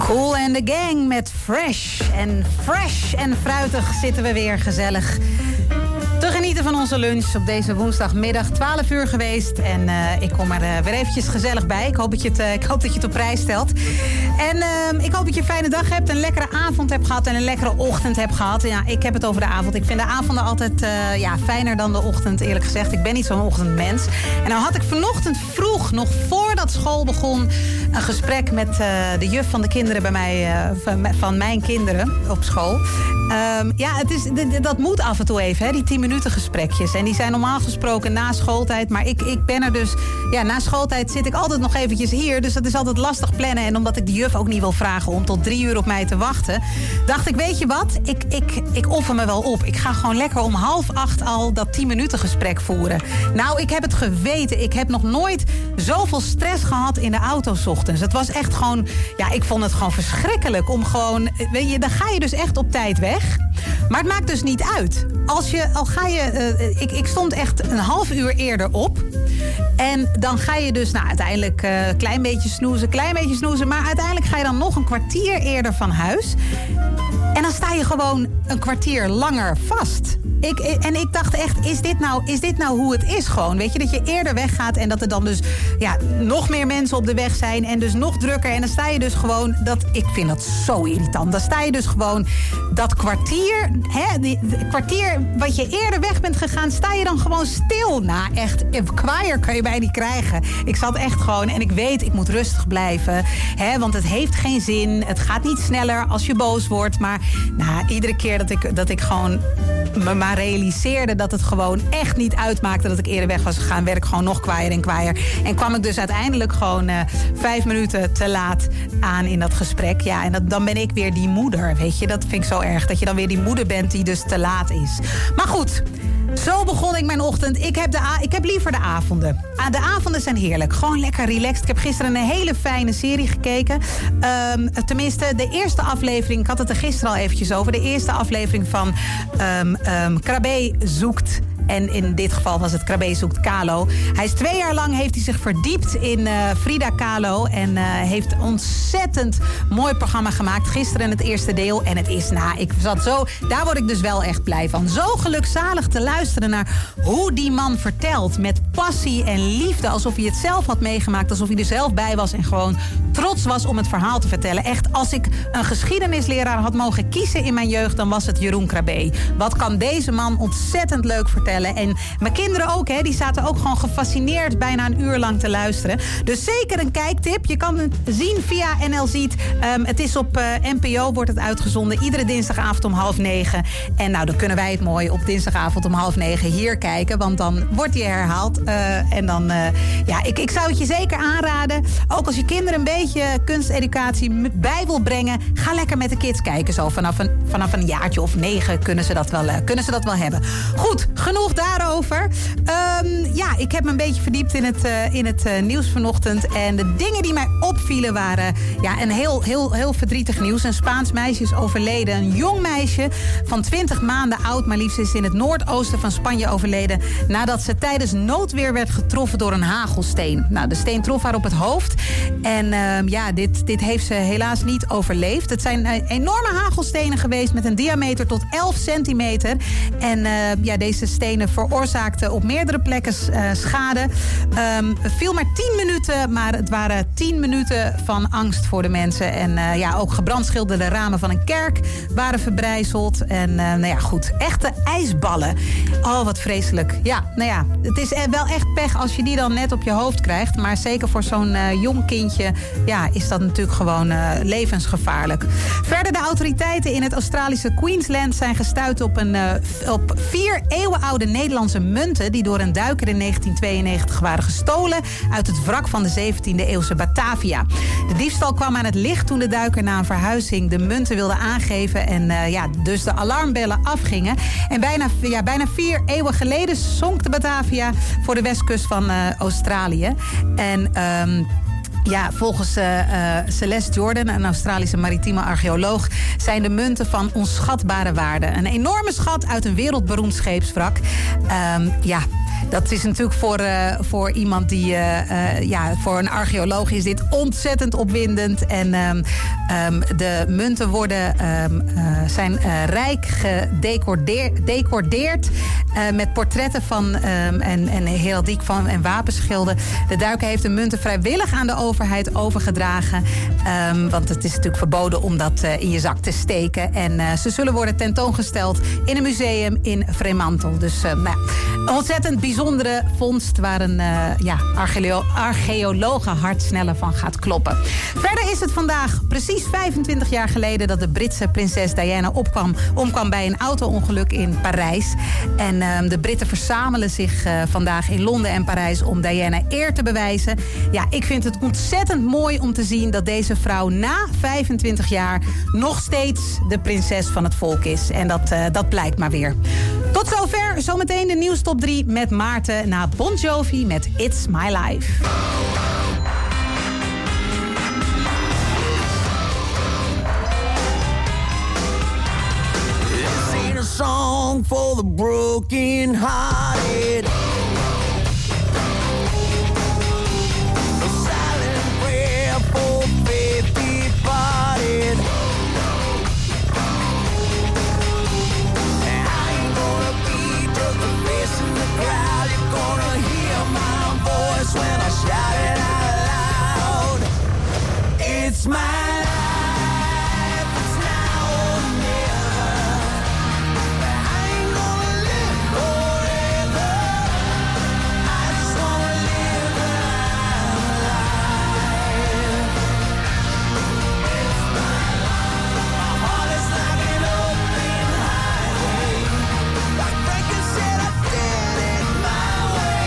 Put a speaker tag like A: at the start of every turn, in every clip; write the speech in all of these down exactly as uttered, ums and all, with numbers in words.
A: Kool and the Gang met Fresh. En fresh en fruitig zitten we weer gezellig te genieten van onze lunch op deze woensdagmiddag. twaalf uur geweest en uh, ik kom er uh, weer eventjes gezellig bij. Ik hoop dat je het, uh, ik hoop dat je het op prijs stelt. En uh, ik hoop dat je een fijne dag hebt, een lekkere avond hebt gehad en een lekkere ochtend hebt gehad. Ja, ik heb het over de avond. Ik vind de avonden altijd uh, ja, fijner dan de ochtend, eerlijk gezegd. Ik ben niet zo'n ochtendmens. En nou had ik vanochtend vroeg, nog voordat school begon, een gesprek met uh, de juf van de kinderen bij mij, uh, van, van mijn kinderen op school. Um, ja, het is, d- dat moet af en toe even, hè, die tien minuten gesprekjes. En die zijn normaal gesproken na schooltijd. Maar ik, ik ben er dus, ja, na schooltijd zit ik altijd nog eventjes hier. Dus dat is altijd lastig plannen. En omdat ik de juf ook niet wil vragen om tot drie uur op mij te wachten, dacht ik, weet je wat? Ik, ik, ik offer me wel op. Ik ga gewoon lekker om half acht al dat tien minuten gesprek voeren. Nou, ik heb het geweten. Ik heb nog nooit zoveel stress gehad in de auto 's ochtends. Het was echt gewoon, ja, ik vond het gewoon verschrikkelijk om gewoon, weet je, dan ga je dus echt op tijd weg. Maar het maakt dus niet uit. Als je, al ga je, uh, ik, ik stond echt een half uur eerder op. En dan ga je dus, nou, uiteindelijk een uh, klein beetje snoezen, klein beetje snoezen. Maar uiteindelijk ga je dan nog een kwartier eerder van huis. En dan sta je gewoon een kwartier langer vast. Ik, en ik dacht echt, is dit, nou, is dit nou hoe het is gewoon? Weet je, dat je eerder weggaat en dat er dan dus ja, nog meer mensen op de weg zijn. En dus nog drukker. En dan sta je dus gewoon, dat, ik vind dat zo irritant. Dan sta je dus gewoon dat kwartier, hè, die, die kwartier wat je eerder weg bent gegaan, sta je dan gewoon stil. Nou, echt, kwaaier kan je mij niet krijgen. Ik zat echt gewoon, en ik weet, ik moet rustig blijven. Hè, want het heeft geen zin. Het gaat niet sneller als je boos wordt. Maar nou, iedere keer dat ik, dat ik gewoon me maar realiseerde dat het gewoon echt niet uitmaakte dat ik eerder weg was gegaan, werd ik gewoon nog kwaaier en kwaaier. En kwam ik dus uiteindelijk gewoon uh, vijf minuten te laat aan in dat gesprek. Ja, en dat, dan ben ik weer die moeder, weet je. Dat vind ik zo erg, dat je dan weer die moeder bent die dus te laat is. Maar goed, zo begon ik mijn ochtend. Ik heb, de a- ik heb liever de avonden. De avonden zijn heerlijk. Gewoon lekker relaxed. Ik heb gisteren een hele fijne serie gekeken. Um, tenminste, de eerste aflevering, ik had het er gisteren al eventjes over. De eerste aflevering van um, um, Krabbe zoekt. En in dit geval was het Krabbe zoekt Kahlo. Hij is twee jaar lang heeft hij zich verdiept in uh, Frida Kahlo. En uh, heeft een ontzettend mooi programma gemaakt. Gisteren het eerste deel. En het is, nou, ik zat zo, daar word ik dus wel echt blij van. Zo gelukzalig te luisteren naar hoe die man vertelt. Met passie en liefde. Alsof hij het zelf had meegemaakt. Alsof hij er zelf bij was. En gewoon trots was om het verhaal te vertellen. Echt, als ik een geschiedenisleraar had mogen kiezen in mijn jeugd, dan was het Jeroen Krabbe. Wat kan deze man ontzettend leuk vertellen. En mijn kinderen ook, hè, die zaten ook gewoon gefascineerd bijna een uur lang te luisteren. Dus zeker een kijktip. Je kan het zien via N L Ziet. Um, het is op uh, N P O, wordt het uitgezonden. Iedere dinsdagavond om half negen. En nou, dan kunnen wij het mooi op dinsdagavond om half negen hier kijken. Want dan wordt die herhaald. Uh, en dan, uh, ja, ik, ik zou het je zeker aanraden. Ook als je kinderen een beetje kunsteducatie bij wil brengen, ga lekker met de kids kijken. Zo vanaf een, vanaf een jaartje of negen kunnen ze dat wel, uh, kunnen ze dat wel hebben. Goed, genoeg daarover. Um, ja, ik heb me een beetje verdiept in het, uh, in het uh, nieuws vanochtend. En de dingen die mij opvielen waren ja, een heel, heel, heel verdrietig nieuws. Een Spaans meisje is overleden. Een jong meisje van twintig maanden oud, maar liefst is in het noordoosten van Spanje overleden nadat ze tijdens noodweer werd getroffen door een hagelsteen. Nou, de steen trof haar op het hoofd. En uh, ja, dit, dit heeft ze helaas niet overleefd. Het zijn uh, enorme hagelstenen geweest met een diameter tot elf centimeter. En uh, ja, deze stenen veroorzaakten op meerdere plekken uh, schade. Um, het viel maar tien minuten, maar het waren tien minuten van angst voor de mensen. En uh, ja, ook gebrandschilderde ramen van een kerk waren verbrijzeld. En uh, nou ja, goed, echte ijsballen. Oh, wat vreselijk. Ja, nou ja, het is wel echt pech als je die dan net op je hoofd krijgt. Maar zeker voor zo'n uh, jong kindje, ja, is dat natuurlijk gewoon uh, levensgevaarlijk. Verder, de autoriteiten in het Australische Queensland zijn gestuurd op, een, uh, op vier eeuwenoude Nederlandse munten die door een duiker in negentien tweeënnegentig waren gestolen uit het wrak van de zeventiende eeuwse Batavia. De diefstal kwam aan het licht toen de duiker na een verhuizing de munten wilde aangeven en uh, ja, dus de alarmbellen afgingen. En bijna, ja, bijna vier eeuwen geleden zonk de Batavia voor de westkust van uh, Australië. En Um, Ja, volgens uh, uh, Celeste Jordan, een Australische maritieme archeoloog, zijn de munten van onschatbare waarde. Een enorme schat uit een wereldberoemd scheepswrak. Um, ja, dat is natuurlijk voor, uh, voor iemand die... Uh, uh, ja, voor een archeoloog is dit ontzettend opwindend. En um, um, de munten worden, um, uh, zijn uh, rijk gedecoreerd... Uh, met portretten van um, en, en heraldiek van en wapenschilden. De duiker heeft de munten vrijwillig aan de overheid overgedragen. Um, want het is natuurlijk verboden om dat uh, in je zak te steken. En uh, ze zullen worden tentoongesteld in een museum in Fremantle. Dus uh, nou, een ontzettend bijzondere vondst waar een uh, ja, archeolo- archeologe hart sneller van gaat kloppen. Verder is het vandaag precies vijfentwintig jaar geleden dat de Britse prinses Diana opkwam, omkwam bij een auto-ongeluk in Parijs. En uh, de Britten verzamelen zich uh, vandaag in Londen en Parijs om Diana eer te bewijzen. Ja, ik vind het ontzettend mooi om te zien dat deze vrouw na vijfentwintig jaar nog steeds de prinses van het volk is. En dat, uh, dat blijkt maar weer. Tot zover, zometeen de nieuwstop drie met Maarten na Bon Jovi met It's My Life.
B: This ain't a song for the broken hearted. A silent prayer for faith departed. When I shout it out loud, it's my life, it's now or never. I ain't gonna live forever. I just wanna live alive. It's my life. My heart is like an open highway. Like Franklin said, I did it my way.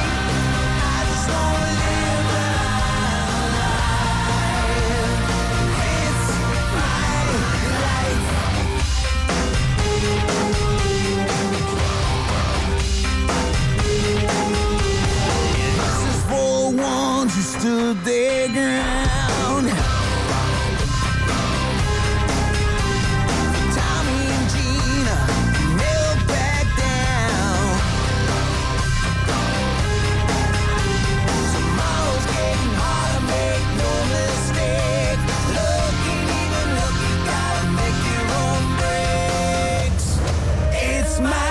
B: Who stood their ground. Tommy and Gina never back down. Tomorrow's getting harder, make no mistake. Looking, even look, you gotta make your own breaks. It's my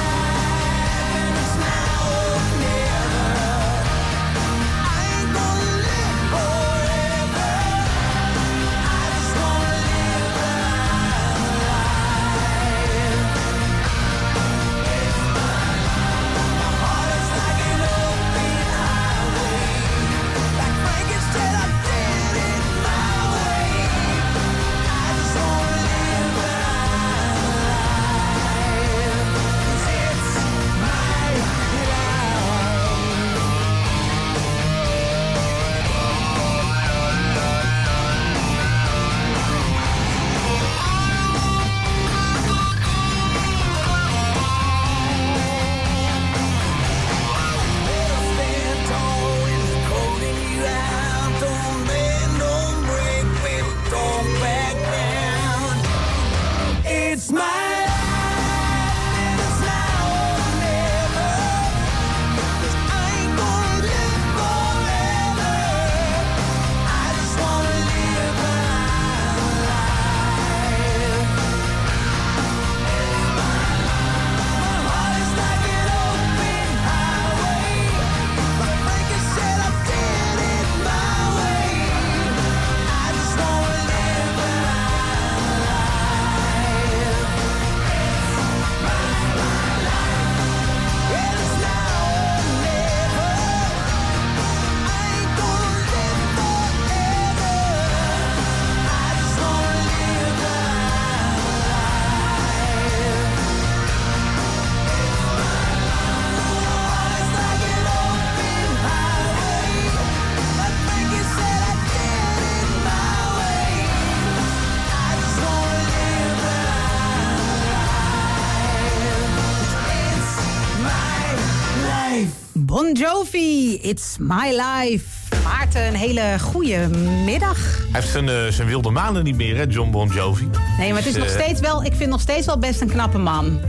A: Bon Jovi, It's My Life. Maarten, een hele goede middag.
C: Hij heeft zijn, uh, zijn wilde maanden niet meer, hè, John Bon Jovi.
A: Nee, maar het is
C: dus,
A: nog
C: uh...
A: steeds wel... Ik vind nog steeds wel best een knappe man.
C: Ja?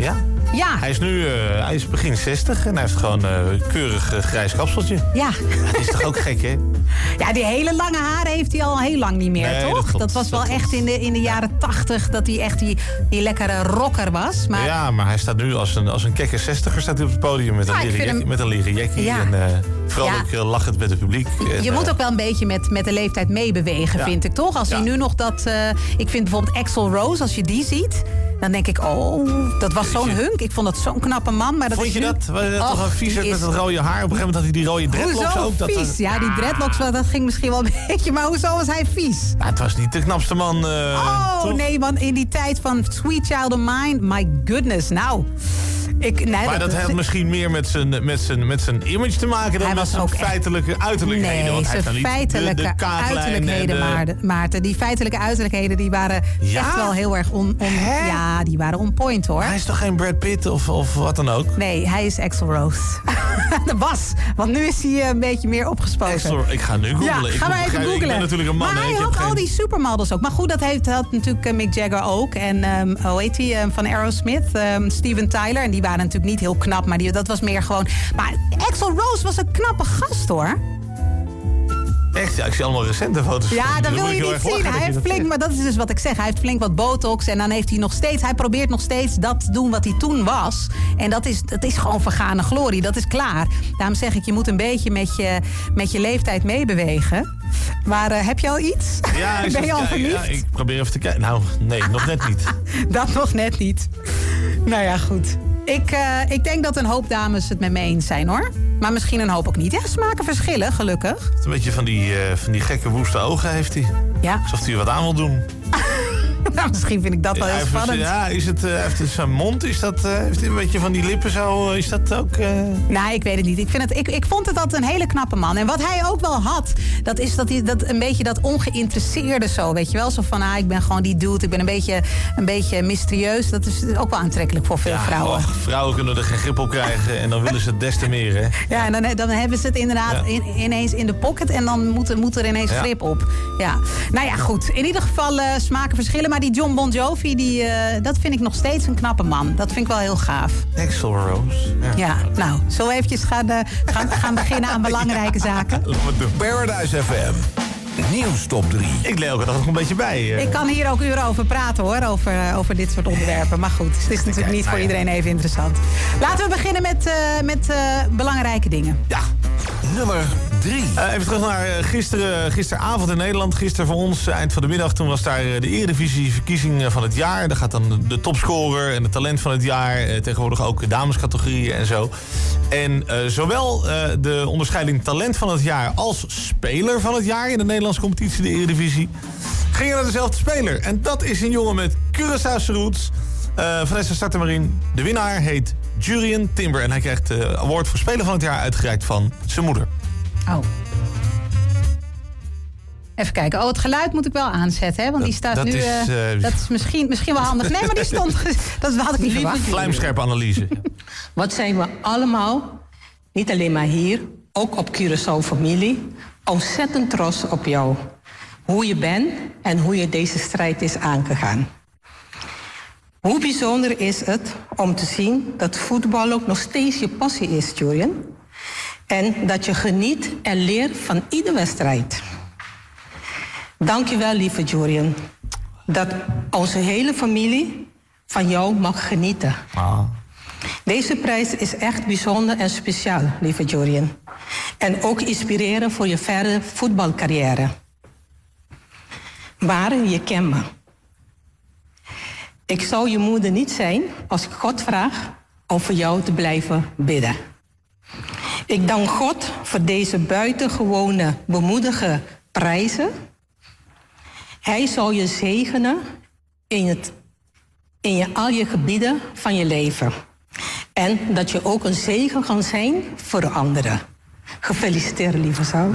A: Ja.
C: Hij is nu uh, hij is begin zestig en hij heeft gewoon een uh, keurig uh, grijs kapseltje.
A: Ja.
C: Dat is toch ook gek, hè?
A: Ja, die hele lange haren heeft hij al heel lang niet meer,
C: Nee,
A: toch?
C: dat klopt,
A: dat was wel
C: dat
A: echt in de, in de jaren tachtig dat hij echt die, die lekkere rocker was. Maar
C: Ja, maar hij staat nu als een, als een kekke zestiger staat hij op het podium met een
A: Ja, ik
C: leren
A: vind
C: jackie-
A: hem-
C: met een leren jackie.
A: Ja.
C: En uh, vrolijk
A: Ja.
C: uh, lachend met het publiek. En,
A: je
C: uh,
A: moet ook wel een beetje met, met de leeftijd meebewegen,
C: Ja.
A: vind ik, toch? Als hij
C: Ja.
A: nu nog dat... Uh, ik vind bijvoorbeeld Axl Rose, als je die ziet... dan denk ik, oh, dat was zo'n hunk. Ik vond dat zo'n knappe man. Maar dat
C: Vond
A: is
C: je
A: nu...
C: dat? Was je dat
A: Och,
C: toch een vies
A: die
C: met
A: is-
C: dat rode haar? Op een gegeven moment had hij die rode dreadlocks
A: Hoezo
C: ook. Dat,
A: vies?
C: dat-
A: Ja, die dreadlocks, wel, dat ging misschien wel een beetje... maar hoezo was hij vies?
C: Ja, het was niet de knapste man. Uh,
A: Oh,
C: toch?
A: nee, man, in die tijd van Sweet Child of Mine... my goodness, nou... Ik, nee,
C: Maar dat heeft misschien meer met zijn, met zijn, met zijn image te maken dan
A: Hij
C: met
A: was
C: zijn
A: ook echt-
C: feitelijke uiterlijkheden.
A: Nee,
C: want hij
A: zijn
C: heeft dan niet
A: feitelijke
C: de, de kaaklijn
A: uiterlijkheden,
C: en de-
A: Maarten, Maarten. Die feitelijke uiterlijkheden, die waren
C: Ja?
A: echt wel heel erg on, on,
C: Hè?
A: ja, die waren on point, hoor.
C: Hij is toch geen Brad Pitt of, of wat dan ook?
A: Nee, hij is Axl Rose. Dat was, want nu is hij een beetje meer opgespoten.
C: Axl- ik ga nu googlen.
A: Ja,
C: ik
A: ga maar
C: moet
A: even
C: begrijpen,
A: googlen.
C: Ik ben natuurlijk een man.
A: Maar
C: hè,
A: hij
C: ik heb
A: had
C: geen...
A: al die supermodels ook. Maar goed, dat heeft, had natuurlijk eh, Mick Jagger ook. En um, hoe heet die, um, van Aerosmith, um, Steven Tyler. En die waren natuurlijk niet heel knap, maar die, dat was meer gewoon... Maar Axl Rose was een knappe gast, hoor.
C: Echt, ja, ik zie allemaal recente foto's. van
A: Ja,
C: hem.
A: dat
C: Dan
A: wil
C: moet
A: je
C: ik heel
A: niet
C: erg
A: zien.
C: lachen
A: Hij
C: dat je
A: heeft
C: dat
A: flink,
C: zegt.
A: maar dat is dus wat ik zeg. Hij heeft flink wat botox en dan heeft hij nog steeds... Hij probeert nog steeds dat te doen wat hij toen was. En dat is, dat is gewoon vergane glorie. Dat is klaar. Daarom zeg ik, je moet een beetje met je, met je leeftijd meebewegen. Maar uh, heb je al iets?
C: Ja, ik
A: ben je
C: zat-
A: al
C: ja,
A: verliefd?
C: ja, ik probeer even te kijken. Nou, nee, nog net niet.
A: Dat nog net niet. Nou ja, goed. Ik, uh, ik denk dat een hoop dames het met me eens zijn, hoor. Maar misschien een hoop ook niet. Ja, smaken verschillen, gelukkig.
C: Een beetje van die, uh, van die gekke woeste ogen heeft hij.
A: Ja,
C: Alsof hij wat aan wil doen.
A: nou, misschien vind ik dat wel
C: Ja,
A: heel
C: hij heeft-
A: spannend.
C: Ja, is het, uh, heeft het zijn mond? Is dat, uh, heeft hij een beetje van die lippen zo? Is dat ook... Uh...
A: Nou, ik weet het niet. Ik, vind het, ik, ik vond het altijd een hele knappe man. En wat hij ook wel had, dat is dat hij dat een beetje dat ongeïnteresseerde zo, weet je wel? Zo van, ah, ik ben gewoon die dude, ik ben een beetje, een beetje mysterieus. Dat is ook wel aantrekkelijk voor veel
C: Ja,
A: vrouwen.
C: och, vrouwen kunnen er geen grip op krijgen en dan willen ze het des te meer, hè?
A: Ja, en dan, dan hebben ze het inderdaad
C: Ja.
A: in, ineens in de pocket en dan moet, moet er ineens
C: Ja.
A: grip op. Ja. Nou ja, goed. In ieder geval uh, smaken verschillen. Maar die John Bon Jovi, die, uh, dat vind ik nog steeds een knappe man. Dat vind ik wel heel gaaf.
C: Axl Rose. Ja.
A: Ja, nou, zullen we eventjes gaan, uh, gaan, gaan beginnen aan belangrijke zaken?
C: Laten we het doen.
D: Paradise F M. Nieuws top drie.
C: Ik leer elke dag nog een beetje bij. uh.
A: Ik kan hier ook uren over praten, hoor, over, uh, over dit soort onderwerpen. Maar goed, het is natuurlijk niet voor
C: nou ja.
A: iedereen even interessant. Laten we beginnen met, uh, met uh, belangrijke dingen.
C: Ja.
D: Nummer drie.
C: Uh, even terug naar uh, gisteren, gisteravond in Nederland. Gisteren voor ons, uh, eind van de middag. Toen was daar uh, de Eredivisie-verkiezing uh, van het jaar. Daar gaat dan de, de topscorer en het talent van het jaar. Uh, tegenwoordig ook damescategorieën en zo. En uh, zowel uh, de onderscheiding talent van het jaar als speler van het jaar in de Nederlandse competitie, de Eredivisie, gingen naar dezelfde speler. En dat is een jongen met Curaçaose roots. Uh, Vanessa, start er maar in. De winnaar heet Jurien Timber. En hij krijgt de uh, award voor speler van het jaar uitgereikt van zijn moeder.
A: Oh. Even kijken. Oh, het geluid moet ik wel aanzetten, hè? Want die staat
C: dat
A: nu...
C: is,
A: uh,
C: uh,
A: dat is misschien, misschien wel handig. Nee, maar die stond... dat had ik niet verwacht.
C: Vlijmscherpe analyse.
E: Wat zijn we allemaal, niet alleen maar hier, ook op Curaçao familie, ontzettend trots op jou. Hoe je bent en hoe je deze strijd is aangegaan. Hoe bijzonder is het om te zien dat voetbal ook nog steeds je passie is, Jurien. En dat je geniet en leert van iedere wedstrijd. Dank je wel, lieve Jurien, dat onze hele familie van jou mag genieten.
C: Ah.
E: Deze prijs is echt bijzonder en speciaal, lieve Jurien. En ook inspirerend voor je verdere voetbalcarrière. Maar je kent me. Ik zou je moeder niet zijn als ik God vraag om voor jou te blijven bidden. Ik dank God voor deze buitengewone bemoedige prijzen. Hij zal je zegenen in, het, in je, al je gebieden van je leven. En dat je ook een zegen kan zijn voor de anderen. Gefeliciteerd, lieve zoon.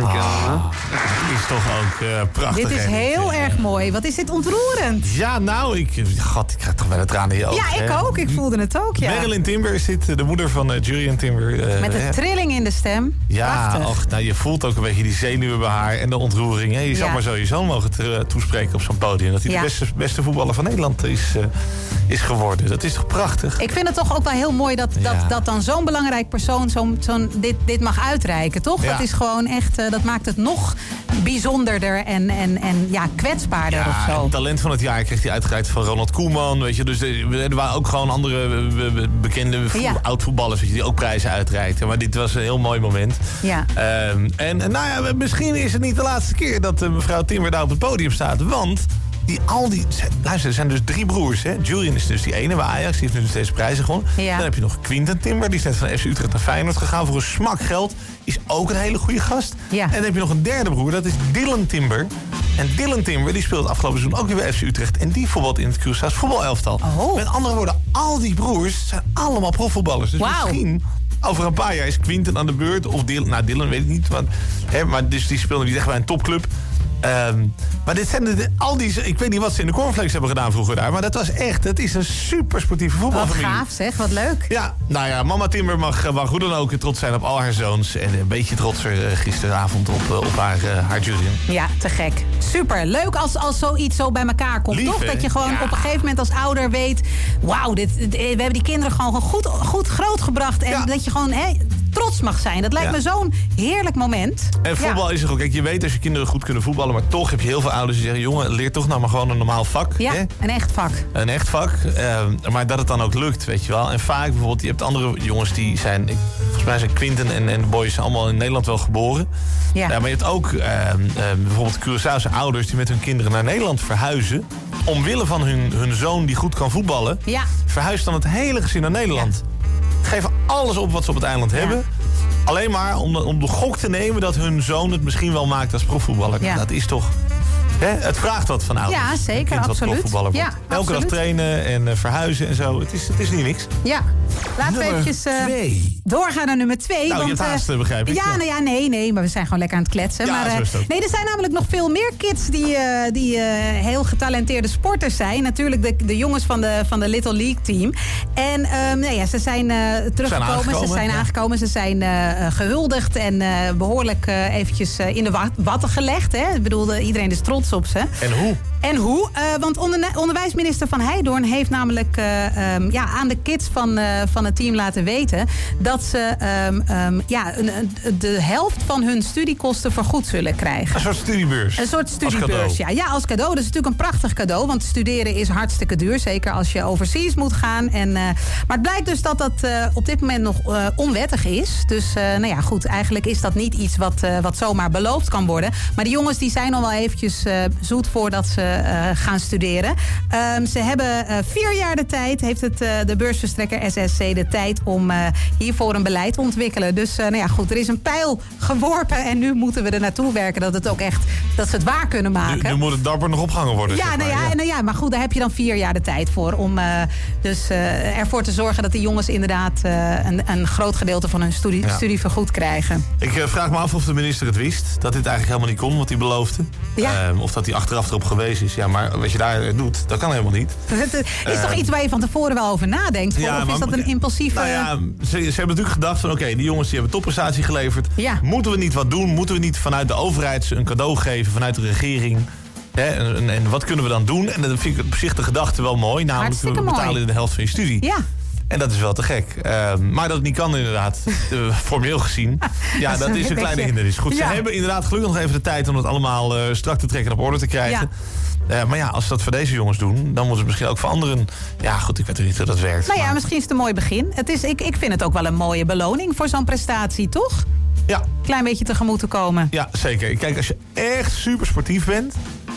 C: Het is toch ook uh, prachtig.
A: Dit is
C: hè,
A: heel
C: dit,
A: erg mooi. Wat is dit ontroerend.
C: Ja, nou, ik, God, ik krijg toch wel het tranen in je ogen.
A: Ja, ik
C: hè?
A: ook. Ik voelde het ook, ja.
C: Marilyn Timber is dit, de moeder van uh, Julian Timber. Uh,
A: Met een
C: hè?
A: trilling in de stem.
C: Ja,
A: Prachtig.
C: och, nou, je voelt ook een beetje die zenuwen bij haar en de ontroering. Hè? Je zou
A: Ja.
C: maar zo je zoon mogen te- toespreken op zo'n podium. Dat hij
A: Ja.
C: de beste, beste voetballer van Nederland is, uh, is geworden. Dat is toch prachtig?
A: Ik vind het toch ook wel heel mooi dat, dat,
C: Ja.
A: dat dan zo'n belangrijk persoon zo'n, zo'n, dit, dit mag uitreiken, toch?
C: Ja.
A: Dat is gewoon echt, uh, dat maakt het nog bijzonderder en, en, en ja, kwetsbaarder of
C: Ja,
A: zo.
C: het talent van het jaar kreeg hij uitgereikt van Ronald Koeman. Weet je, dus er, er waren ook gewoon andere eh, be- bekende vo-
A: Ja.
C: oud-voetballers weet je, die ook prijzen uitreikten. Maar dit was een heel mooi moment.
A: Ja.
C: Ehm, en en nou ja, misschien is het niet de laatste keer dat uh, mevrouw Timber daar op het podium staat. Want die, al die... Luister, er zijn dus drie broers. Hè? Julian is dus die ene bij Ajax. Die heeft nu steeds prijzen gewonnen.
A: Ja.
C: Dan heb je nog Quinten Timber. Die is net van F C Utrecht naar Feyenoord gegaan voor een smak geld. Is ook een hele goede gast.
A: Ja.
C: En dan heb je nog een derde broer. Dat is Dylan Timber. En Dylan Timber die speelt afgelopen seizoen ook weer bij F C Utrecht. En die voetbalt in het Curaçao's voetbalelftal.
A: Oh.
C: Met andere woorden, al die broers zijn allemaal profvoetballers. Dus
A: Wauw.
C: misschien... Over een paar jaar is Quinten aan de beurt. Of Dylan, nou Dylan weet ik niet. Want, hè, maar dus die speelde niet echt bij een topclub. Um, maar dit zijn de, al die... Ik weet niet wat ze in de cornflakes hebben gedaan vroeger daar. Maar dat was echt... Het is een super sportieve
A: Wat
C: voetbalfamilie.
A: gaaf zeg, wat leuk.
C: Ja, nou ja, mama Timber mag, mag hoe dan ook trots zijn op al haar zoons. En een beetje trotser uh, gisteravond op, uh, op haar, uh, haar Julian.
A: Ja, te gek. Super. Leuk als, als zoiets zo bij elkaar komt,
C: Lief,
A: toch?
C: hè?
A: Dat je gewoon
C: Ja.
A: op een gegeven moment als ouder weet... Wauw, dit, dit- we hebben die kinderen gewoon goed, goed grootgebracht. En
C: Ja.
A: dat je gewoon hè, trots mag zijn. Dat lijkt
C: Ja.
A: me zo'n heerlijk moment.
C: En voetbal
A: Ja.
C: is er ook. Kijk, je weet als je kinderen goed kunnen voetballen. Maar toch heb je heel veel ouders die zeggen... jongen, leer toch nou maar gewoon een normaal vak.
A: Ja,
C: Hè?
A: een echt vak.
C: Een echt vak. Uh, maar dat het dan ook lukt, weet je wel. En vaak bijvoorbeeld, je hebt andere jongens die zijn... ik- Volgens mij zijn Quinten en, en de boys zijn allemaal in Nederland wel geboren.
A: Ja.
C: Ja, maar je hebt ook uh, uh, bijvoorbeeld Curaçaose ouders... die met hun kinderen naar Nederland verhuizen. Omwille van hun, hun zoon die goed kan voetballen...
A: Ja.
C: verhuist dan het hele gezin naar Nederland. Geven alles op wat ze op het eiland
A: Ja.
C: hebben. Alleen maar om de, om de gok te nemen dat hun zoon het misschien wel maakt als profvoetballer.
A: Ja.
C: Dat is toch... Hè? Het vraagt wat van ouders.
A: Ja, zeker,
C: Een kind wat
A: absoluut.
C: profvoetballer wordt.
A: Ja,
C: Elke
A: absoluut.
C: dag trainen en uh, verhuizen en zo. Het is, het is niet niks.
A: Ja. Laten we
D: Nummer
A: eventjes uh,
D: twee.
A: doorgaan naar nummer twee.
C: Nou, je
A: want,
C: hebt
A: eh,
C: haast, uh, begrijp ik.
A: Ja,
C: Ja.
A: nou ja, nee, nee, maar we zijn gewoon lekker aan het kletsen.
C: Ja,
A: maar,
C: zo
A: eh,
C: is het ook.
A: nee, er zijn namelijk nog veel meer kids die, uh, die uh, heel getalenteerde sporters zijn. Natuurlijk de, de jongens van de, van de Little League team. En um, nou ja, ze zijn uh, teruggekomen,
C: aangekomen,
A: ze zijn
C: ja.
A: aangekomen, ze zijn uh, gehuldigd en uh, behoorlijk uh, eventjes uh, in de wa- watten gelegd. Hè? Ik bedoel, de- iedereen is trots op ze.
C: En hoe?
A: En hoe? Uh, want onder, onderwijsminister Van Heijdorn heeft namelijk uh, um, ja, aan de kids van, uh, van het team laten weten... dat ze um, um, ja, een, een- de helft van hun studiekosten vergoed zullen krijgen.
C: Een soort studiebeurs.
A: Een soort
C: Als cadeau.
A: studiebeurs, ja. Ja, als cadeau. Dat is natuurlijk een prachtig cadeau. Want studeren is hartstikke duur. Zeker als je overseas moet gaan. En, uh, maar het blijkt dus dat dat uh, op dit moment nog uh, onwettig is. Dus uh, nou ja, goed. Eigenlijk is dat niet iets wat, uh, wat zomaar beloofd kan worden. Maar die jongens die zijn al wel eventjes uh, zoet voordat ze uh, gaan studeren. Um, ze hebben uh, vier jaar de tijd. Heeft het, uh, de beursverstrekker S S C de tijd om uh, hiervoor een beleid te ontwikkelen. Dus uh, nou ja, goed. Er is een pijl geworpen. En nu moeten we er naartoe werken dat het ook echt dat ze het waar kunnen
C: Nu,
A: maken.
C: nu moet het dapper nog opgehangen worden.
A: Ja,
C: zeg
A: nou
C: maar.
A: ja, nou ja, maar goed, daar heb je dan vier jaar de tijd voor. Om uh, dus uh, ervoor te zorgen dat die jongens inderdaad uh, een, een groot gedeelte van hun studie,
C: Ja.
A: studie vergoed krijgen.
C: Ik uh, vraag me af of de minister het wist. Dat dit eigenlijk helemaal niet kon, wat hij beloofde.
A: Ja.
C: Um, of dat hij achteraf erop geweest is. Ja, maar wat je daar uh, doet, dat kan helemaal niet.
A: Het is
C: Uh,
A: toch iets waar je van tevoren wel over nadenkt? Voor,
C: Ja,
A: of is
C: maar-
A: dat een impulsieve...
C: Nou ja, ze, ze hebben natuurlijk gedacht van... oké, die jongens die hebben topprestatie geleverd.
A: Ja.
C: Moeten we niet wat doen? Moeten we niet vanuit de overheid ze een cadeau geven? Vanuit de regering? Hè, en, en, en wat kunnen we dan doen? En dan vind ik op zich de gedachte wel mooi. Namelijk,
A: Hartstikke
C: we betalen
A: mooi.
C: de helft van je studie.
A: Ja.
C: En dat is wel te gek. Um, maar dat het niet kan inderdaad, uh, formeel gezien. Ja,
A: Dat
C: dat,
A: is een
C: is een kleine
A: beetje-
C: hindernis. Goed,
A: Ja.
C: ze hebben inderdaad gelukkig nog even de tijd... om het allemaal uh, strak te trekken en op orde te krijgen. Uh, maar ja, als ze dat voor deze jongens doen... dan moeten ze het misschien ook voor anderen... Ja, goed, ik weet niet hoe dat werkt.
A: Nou ja,
C: maar-
A: misschien is het een mooi begin. Het is, ik, ik vind het ook wel een mooie beloning voor zo'n prestatie, toch?
C: Ja,
A: Klein beetje tegemoet te komen.
C: ja, zeker. Kijk, als je echt super sportief bent...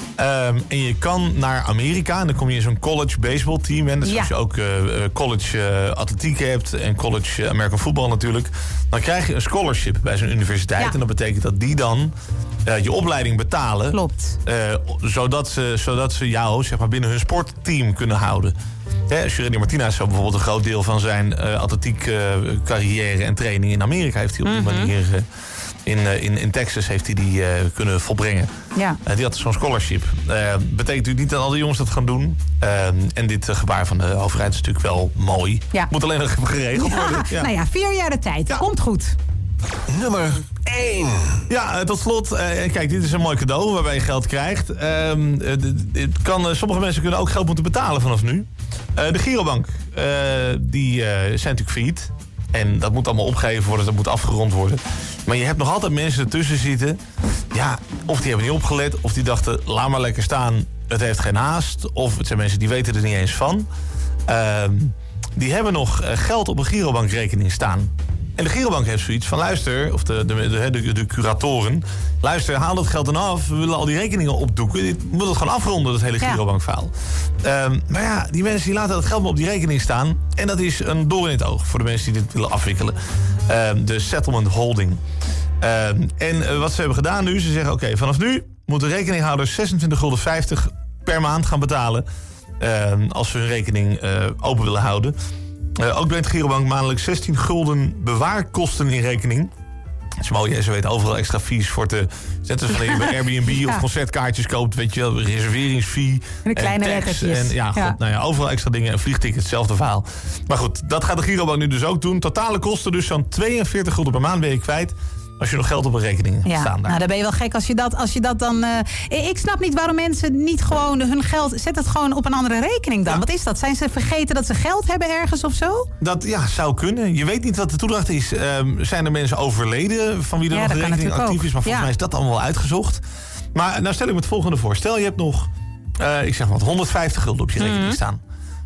C: Um, en je kan naar Amerika en dan kom je in zo'n college baseball team. En dus
A: Ja.
C: als je ook uh, college uh, atletiek hebt en college uh, American voetbal natuurlijk... dan krijg je een scholarship bij zo'n universiteit.
A: Ja.
C: En dat betekent dat die dan uh, je opleiding betalen.
A: Klopt.
C: Uh, zodat, ze, zodat ze jou zeg maar, binnen hun sportteam kunnen houden. Hè, Sherry Martinez zo bijvoorbeeld een groot deel van zijn uh, atletiek uh, carrière en training in Amerika heeft hij op die
A: Mhm.
C: manier uh, In, uh, in, in Texas heeft hij die uh, kunnen volbrengen.
A: Ja.
C: Uh, die had zo'n scholarship. Uh, betekent natuurlijk niet dat al die jongens dat gaan doen. Uh, en dit uh, gebaar van de overheid is natuurlijk wel mooi.
A: Ja.
C: Moet alleen nog even geregeld
A: Ja.
C: worden. Ja.
A: Nou ja, vier jaar de tijd.
C: Ja.
A: Komt goed.
D: Nummer één.
C: Ja, tot slot. Uh, kijk, dit is een mooi cadeau waarbij je geld krijgt. Uh, uh, dit kan, uh, sommige mensen kunnen ook geld moeten betalen vanaf nu. Uh, de Girobank, uh, die uh, zijn natuurlijk failliet. En dat moet allemaal opgegeven worden, dat moet afgerond worden. Maar je hebt nog altijd mensen ertussen zitten. Ja, of die hebben niet opgelet, of die dachten, laat maar lekker staan, het heeft geen haast. Of het zijn mensen die weten er niet eens van. Uh, die hebben nog geld op een Girobankrekening staan. En de Girobank heeft zoiets van, luister, of de, de, de, de, de curatoren... luister, haal dat geld dan af, we willen al die rekeningen opdoeken. Je moet het gewoon afronden, dat hele
A: Ja.
C: Girobankverhaal. Um, maar ja, die mensen die laten dat geld maar op die rekening staan... en dat is een doorn in het oog voor de mensen die dit willen afwikkelen. Um, de settlement holding. Um, en uh, wat ze hebben gedaan nu, ze zeggen... oké, vanaf nu moeten rekeninghouders zesentwintig gulden vijftig per maand gaan betalen... Um, als ze hun rekening uh, open willen houden... Uh, ook brengt Girobank maandelijks zestien gulden bewaarkosten in rekening. Dat is mooi, hè? Ze weten overal extra fees voor te zetten. Dus wanneer je bij Airbnb
A: Ja.
C: of concertkaartjes koopt, weet je wel, reserveringsfee.
A: En de kleine
C: tax
A: lettertjes.
C: En ja, god,
A: Ja.
C: Nou ja, overal extra dingen. En vliegtickets, hetzelfde verhaal. Maar goed, dat gaat de Girobank nu dus ook doen. Totale kosten dus zo'n tweeënveertig gulden per maand ben je kwijt. Als je nog geld op een rekening
A: Ja,
C: staan daar.
A: nou dan ben je wel gek als je dat, als je dat dan... Uh, ik snap niet waarom mensen niet gewoon hun geld... Zet het gewoon op een andere rekening dan.
C: Ja.
A: Wat is dat? Zijn ze vergeten dat ze geld hebben ergens of zo?
C: Dat ja, zou kunnen. Je weet niet wat de toedracht is. Um, zijn er mensen overleden van wie er
A: Ja,
C: nog
A: dat
C: een
A: kan
C: rekening
A: natuurlijk
C: actief is? Maar
A: ook.
C: volgens
A: Ja.
C: mij is dat allemaal wel uitgezocht. Maar nou stel ik me het volgende voor. Stel je hebt nog, uh, ik zeg maar wat, honderdvijftig gulden op je rekening
A: Mhm.
C: staan.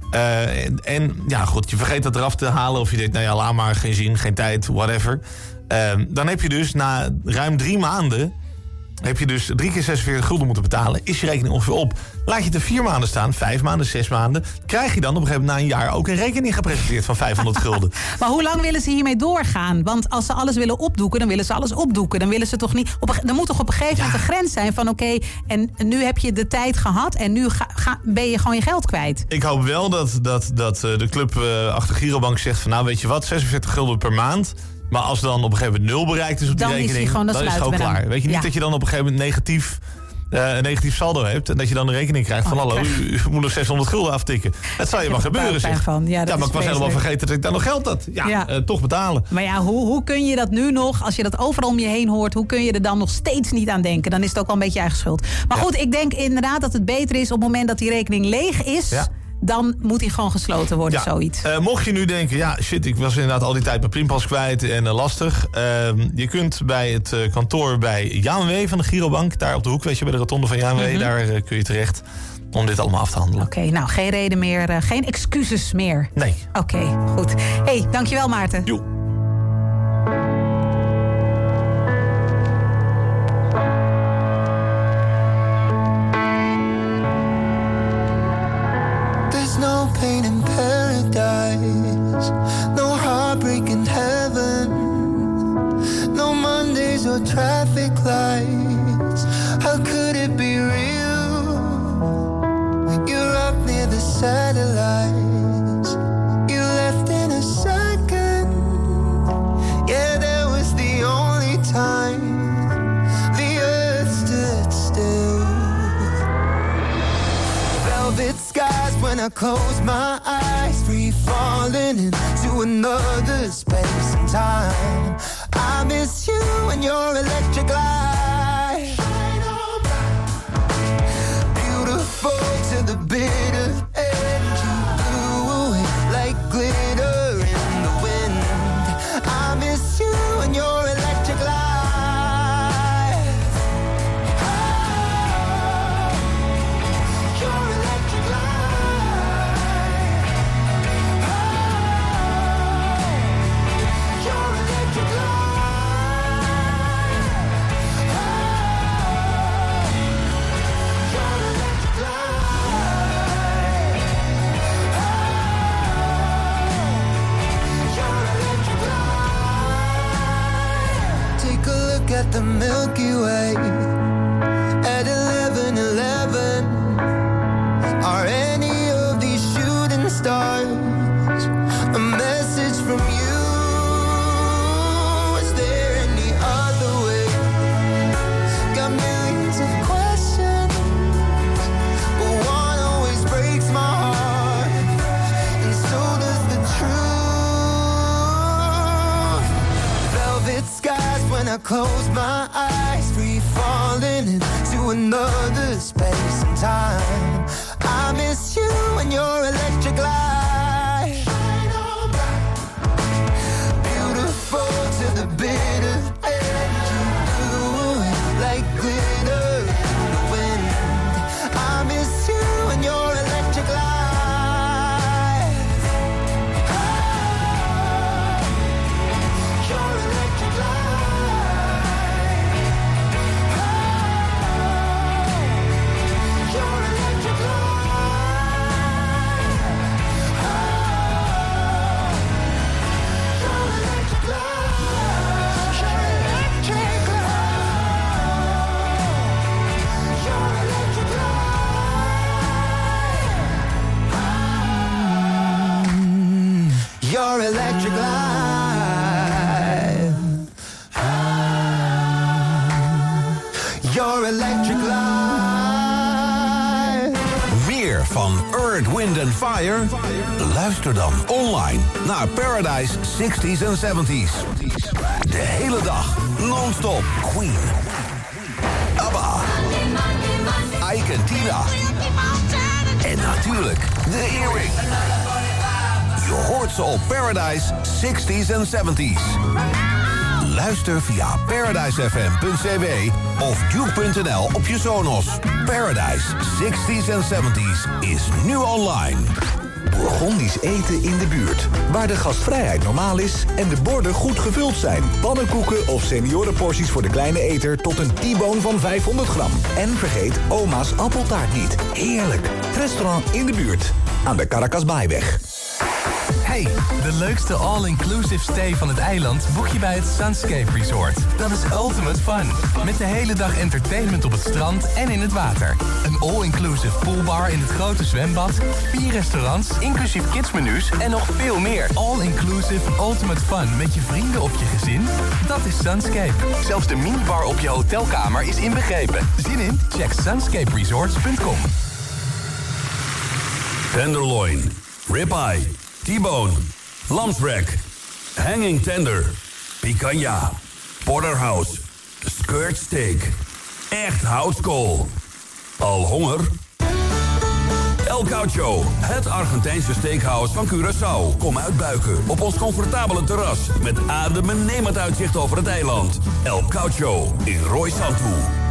C: Uh, en, en ja goed, je vergeet dat eraf te halen. Of je denkt, nou ja, laat maar, geen zin, geen tijd, whatever. Um, dan heb je dus na ruim drie maanden... heb je dus drie keer zesenveertig gulden moeten betalen. Is je rekening ongeveer op. Laat je het er vier maanden staan, vijf maanden, zes maanden... krijg je dan op een gegeven moment na een jaar ook een rekening gepresenteerd van vijfhonderd gulden.
A: Maar hoe lang willen ze hiermee doorgaan? Want als ze alles willen opdoeken, dan willen ze alles opdoeken. Dan willen ze toch niet... Op een, er moet toch op een gegeven moment een grens zijn van... oké, okay, en nu heb je de tijd gehad en nu ga, ga, ben je gewoon je geld kwijt.
C: Ik hoop wel dat, dat, dat de club uh, achter Girobank zegt van... nou weet je wat, zesenveertig gulden per maand... maar als dan op een gegeven moment nul bereikt is op
A: Dan
C: die
A: is die
C: rekening...
A: gewoon, dan
C: dan is het gewoon
A: sluiten we
C: klaar.
A: hem.
C: Weet je niet
A: Ja.
C: dat je dan op een gegeven moment negatief... Uh, een negatief saldo hebt en dat je dan een rekening krijgt van...
A: Oh,
C: hallo,
A: krijg-
C: u, u moet nog zeshonderd gulden aftikken. Dat zou je maar gebeuren,
A: buikpijn
C: zeg.
A: van. Ja, dat
C: ja, maar
A: is
C: ik was helemaal
A: vreselijk.
C: vergeten dat ik daar nog geld had. Ja,
A: Ja.
C: Uh, toch betalen.
A: Maar ja, hoe, hoe kun je dat nu nog, als je dat overal om je heen hoort... hoe kun je er dan nog steeds niet aan denken? Dan is het ook wel een beetje eigen schuld. Maar
C: Ja.
A: goed, ik denk inderdaad dat het beter is... op het moment dat die rekening leeg is...
C: Ja.
A: dan moet die gewoon gesloten worden,
C: Ja.
A: zoiets.
C: Uh, mocht je nu denken, ja shit, ik was inderdaad al die tijd mijn pinpas kwijt en uh, lastig. Uh, je kunt bij het uh, kantoor bij Jan W. van de Girobank... daar op de hoek, weet je, bij de rotonde van Jan W.
A: Mhm.
C: Daar uh, kun je terecht om dit allemaal af te handelen.
A: Oké, nou, geen reden meer, uh, geen excuses meer.
C: Nee.
A: Oké, goed. Hé, hey, dankjewel Maarten.
C: Joe.
B: There's no pain in paradise, no heartbreak in heaven, no Mondays or traffic lights. How could it be real? You're up near the satellites, you left in a second. Yeah, that was the only time the earth stood still. Velvet skies when I close my eyes, free falling into another space and time. I miss you and your electric light. Beautiful to the bitter end, you blew away like glitter in the wind. I miss you and your electric light. Ah, your electric light. Ah, your electric light. Ah, your electric light. Ah, your electric light. Take a look at the Milky Way at eleven eleven. Are any of these shooting stars a message from you? Is there any other way? close my eyes, free falling into another space and time. I miss you and your electric light. Beautiful to the bitter end, you do like glitter in the wind. I miss you and your electric light. Your electric light. Your electric light.
D: Meer van Earth, Wind and Fire? Luister dan online naar Paradise zestig's en zeventig's. De hele dag, non-stop. Queen, ABBA, Ike en Tina. En natuurlijk de Earring. Je hoort ze op Paradise zestig's en zeventig's. Luister via paradise f m punt c w of duke punt n l op je Sonos. Paradise zestig's en zeventig's is nu online.
F: Bourgondisch eten in de buurt. Waar de gastvrijheid normaal is en de borden goed gevuld zijn. Pannenkoeken of seniorenporties voor de kleine eter tot een T-bone van vijfhonderd gram. En vergeet oma's appeltaart niet. Heerlijk. Restaurant in de buurt. Aan de Caracasbaaiweg.
G: Hey, de leukste all-inclusive stay van het eiland boek je bij het Sunscape Resort. Dat is ultimate fun. Met de hele dag entertainment op het strand en in het water. Een all-inclusive poolbar in het grote zwembad. Vier restaurants, inclusief kidsmenu's en nog veel meer. All-inclusive ultimate fun met je vrienden of je gezin? Dat is Sunscape. Zelfs de minibar op je hotelkamer is inbegrepen. Zin in? Check sunscape resorts punt com.
H: Tenderloin, ribeye, T-bone, lamsrack, hanging tender, picanha, porterhouse, skirt steak, echt houtskool. Al honger? El Caucho, het Argentijnse steakhouse van Curaçao. Kom uitbuiken op ons comfortabele terras met adembenemend uitzicht over het eiland. El Caucho in Roy Santu.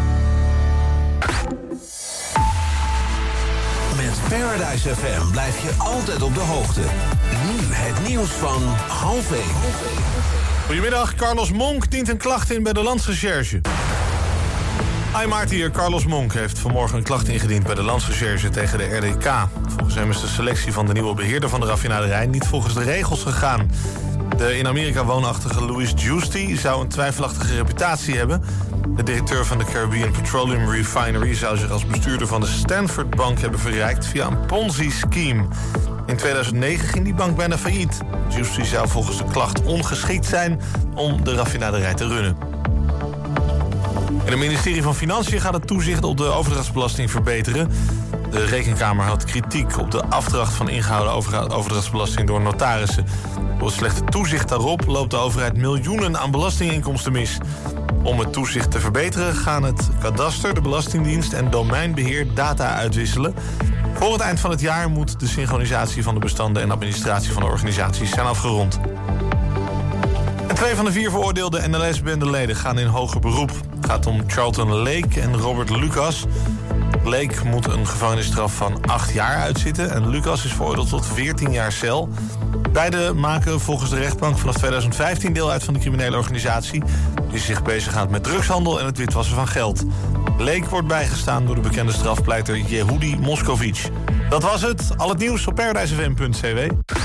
D: Met Paradise F M blijf je altijd op de hoogte. Nu het nieuws van half één.
C: Goedemiddag, Carlos Monk dient een klacht in bij de Landsrecherche. Hi Maarten hier, Carlos Monk heeft vanmorgen een klacht ingediend bij de Landsrecherche tegen de R D K. Volgens hem is de selectie van de nieuwe beheerder van de raffinaderij niet volgens de regels gegaan. De in Amerika woonachtige Louis Giusti zou een twijfelachtige reputatie hebben. De directeur van de Caribbean Petroleum Refinery zou zich als bestuurder van de Stanford Bank hebben verrijkt via een Ponzi-scheme. In tweeduizend negen ging die bank bijna failliet. Giusti zou volgens de klacht ongeschikt zijn om de raffinaderij te runnen. In het ministerie van Financiën gaat het toezicht op de overdrachtsbelasting verbeteren. De Rekenkamer had kritiek op de afdracht van ingehouden overdrachtsbelasting door notarissen. Door het slechte toezicht daarop loopt de overheid miljoenen aan belastinginkomsten mis. Om het toezicht te verbeteren gaan het kadaster, de Belastingdienst en domeinbeheer data uitwisselen. Voor het eind van het jaar moet de synchronisatie van de bestanden en administratie van de organisaties zijn afgerond. En twee van de vier veroordeelde N L S-bendeleden gaan in hoger beroep. Het gaat om Charlton Lake en Robert Lucas. Lake moet een gevangenisstraf van acht jaar uitzitten en Lucas is veroordeeld tot veertien jaar cel. Beide maken volgens de rechtbank vanaf tweeduizend vijftien deel uit van de criminele organisatie die zich bezighoudt met drugshandel en het witwassen van geld. Lake wordt bijgestaan door de bekende strafpleiter Yehudi Moscovic. Dat was het. Al het nieuws op paradise f m punt c w.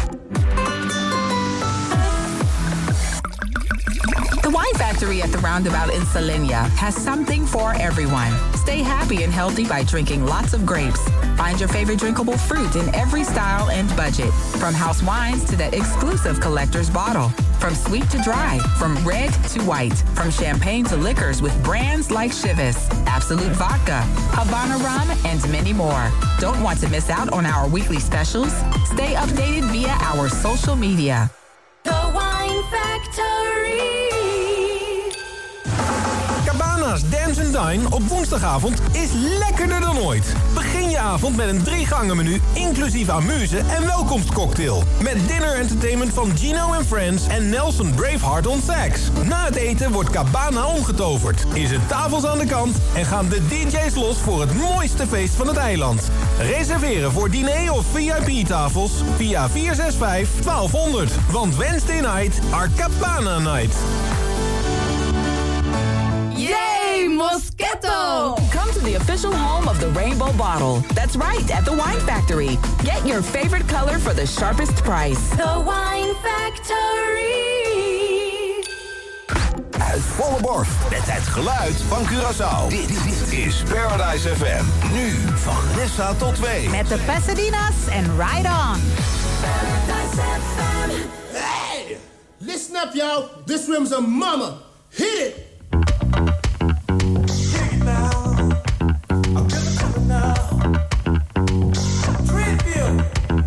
I: The Wine Factory at the Roundabout in Salenia has something for everyone. Stay happy and healthy by drinking lots of grapes. Find your favorite drinkable fruit in every style and budget. From house wines to that exclusive collector's bottle. From sweet to dry, from red to white. From champagne to liquors with brands like Chivas, Absolute Vodka, Havana Rum, and many more. Don't want to miss out on our weekly specials? Stay updated via our social media.
J: The Wine Factory. Pasadina's Dance and Dine op woensdagavond is lekkerder dan ooit. Begin je avond met een drie gangen menu, inclusief amuse en welkomstcocktail. Met dinner entertainment van Gino and Friends en Nelson Braveheart on sax. Na het eten wordt Cabana omgetoverd. Is het tafels aan de kant en gaan de D J's los voor het mooiste feest van het eiland. Reserveren voor diner of V I P-tafels via vier zes vijf twaalf honderd. Want Wednesday night are Cabana night.
K: Yay, Moscato! Come to the official home of the Rainbow Bottle. That's right, at the Wine Factory. Get your favorite color for the sharpest price.
B: The Wine Factory.
D: Uit volle borst met het geluid van Curaçao. Dit, dit is Paradise F M. Nu van Nessa tot twee.
A: Met de Pasadina's en Ride On.
B: Paradise F M.
L: Hey! Listen up, y'all. This room's a mama. Hit it! Take it now. I'm just coming now. Tribute.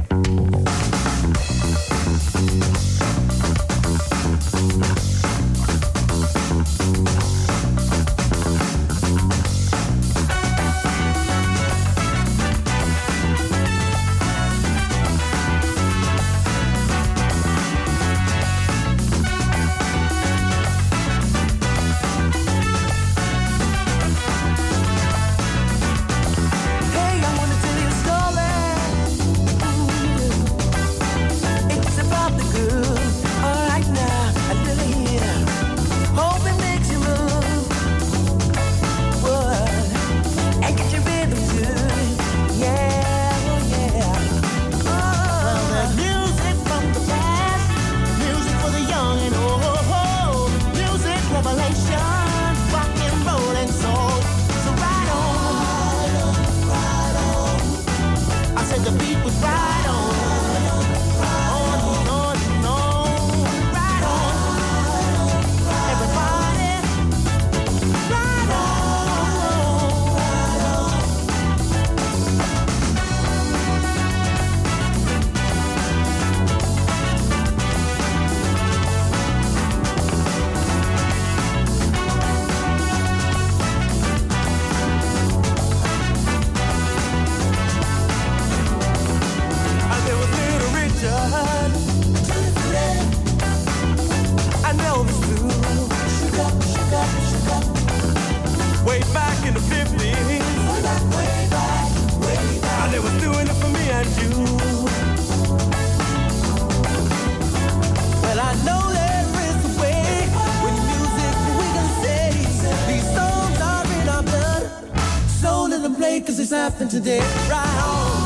B: Today, right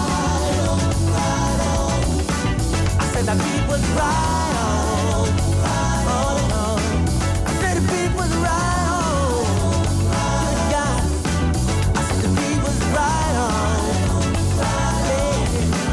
B: on, right on. I said that beat was right on, right on. I said the beat was right on, good God. I said the beat was right on, right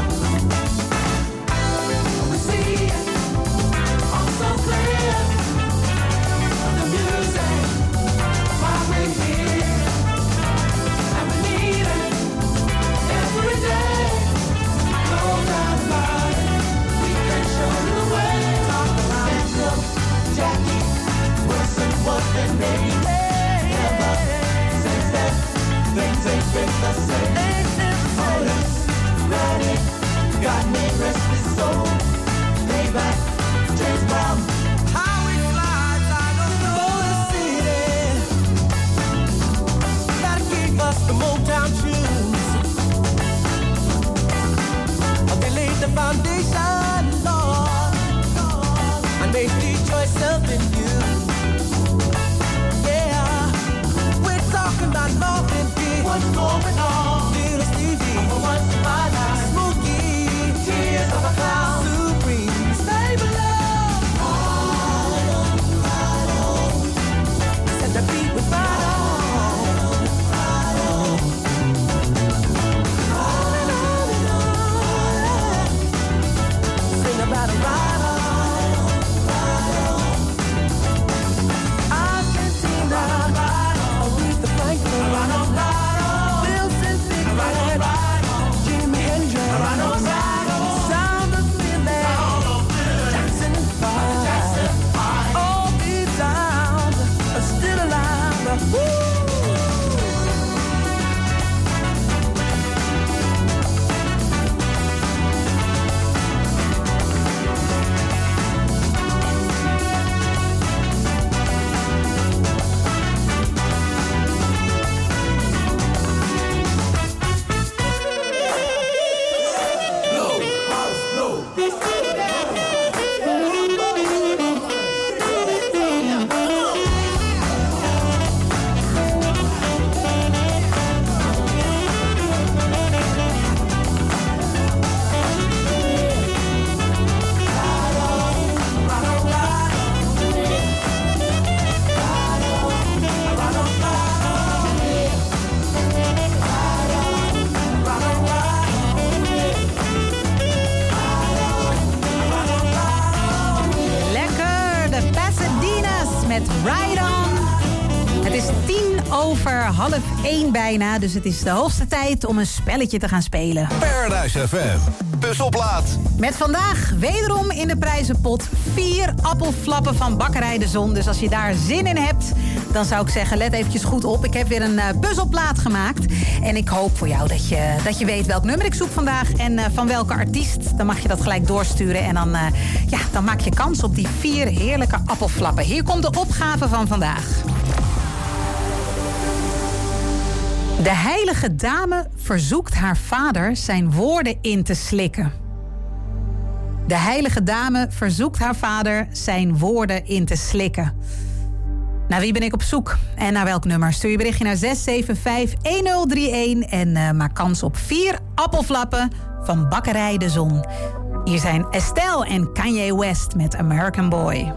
B: on. We see it, I'm so clear. The music, why we're here, and we need it. Every day, no doubt about it. We can show you the way. Talk about Central, Jackie, Wilson, what they made. Never since then, things ain't been the same. Police, ready, got me restless soul. Payback, James Brown. How we flies, I don't know. The city, gotta keep us the Motown tunes. The foundation, Lord, I made the choice of in you. Yeah, we're talking about love and peace. What's going on? Little Stevie, for once in my life. Smokey, tears of a clown. Supreme, stable love. Ride on, ride on. I said the beat was right on. About a ride on, ride on. I can see that ride on. Aretha Franklin, ride on, ride on. Wilson
A: Ride On. Het is tien over half één bijna, dus het is de hoogste tijd om een spelletje te gaan spelen.
D: Paradise F M, puzzelplaat.
A: Met vandaag wederom in de prijzenpot vier appelflappen van Bakkerij de Zon. Dus als je daar zin in hebt, dan zou ik zeggen, let eventjes goed op. Ik heb weer een uh, puzzelplaat gemaakt. En ik hoop voor jou dat je, dat je weet welk nummer ik zoek vandaag en uh, van welke artiest. Dan mag je dat gelijk doorsturen en dan, uh, ja, dan maak je kans op die vier heerlijke appelflappen. Hier komt de opgave van vandaag. De heilige dame verzoekt haar vader zijn woorden in te slikken. De heilige dame verzoekt haar vader zijn woorden in te slikken. Naar wie ben ik op zoek? En naar welk nummer? Stuur je berichtje naar zes zeven vijf een nul drie een en uh, maak kans op vier appelflappen van Bakkerij de Zon. Hier zijn Estelle en Kanye West met American Boy.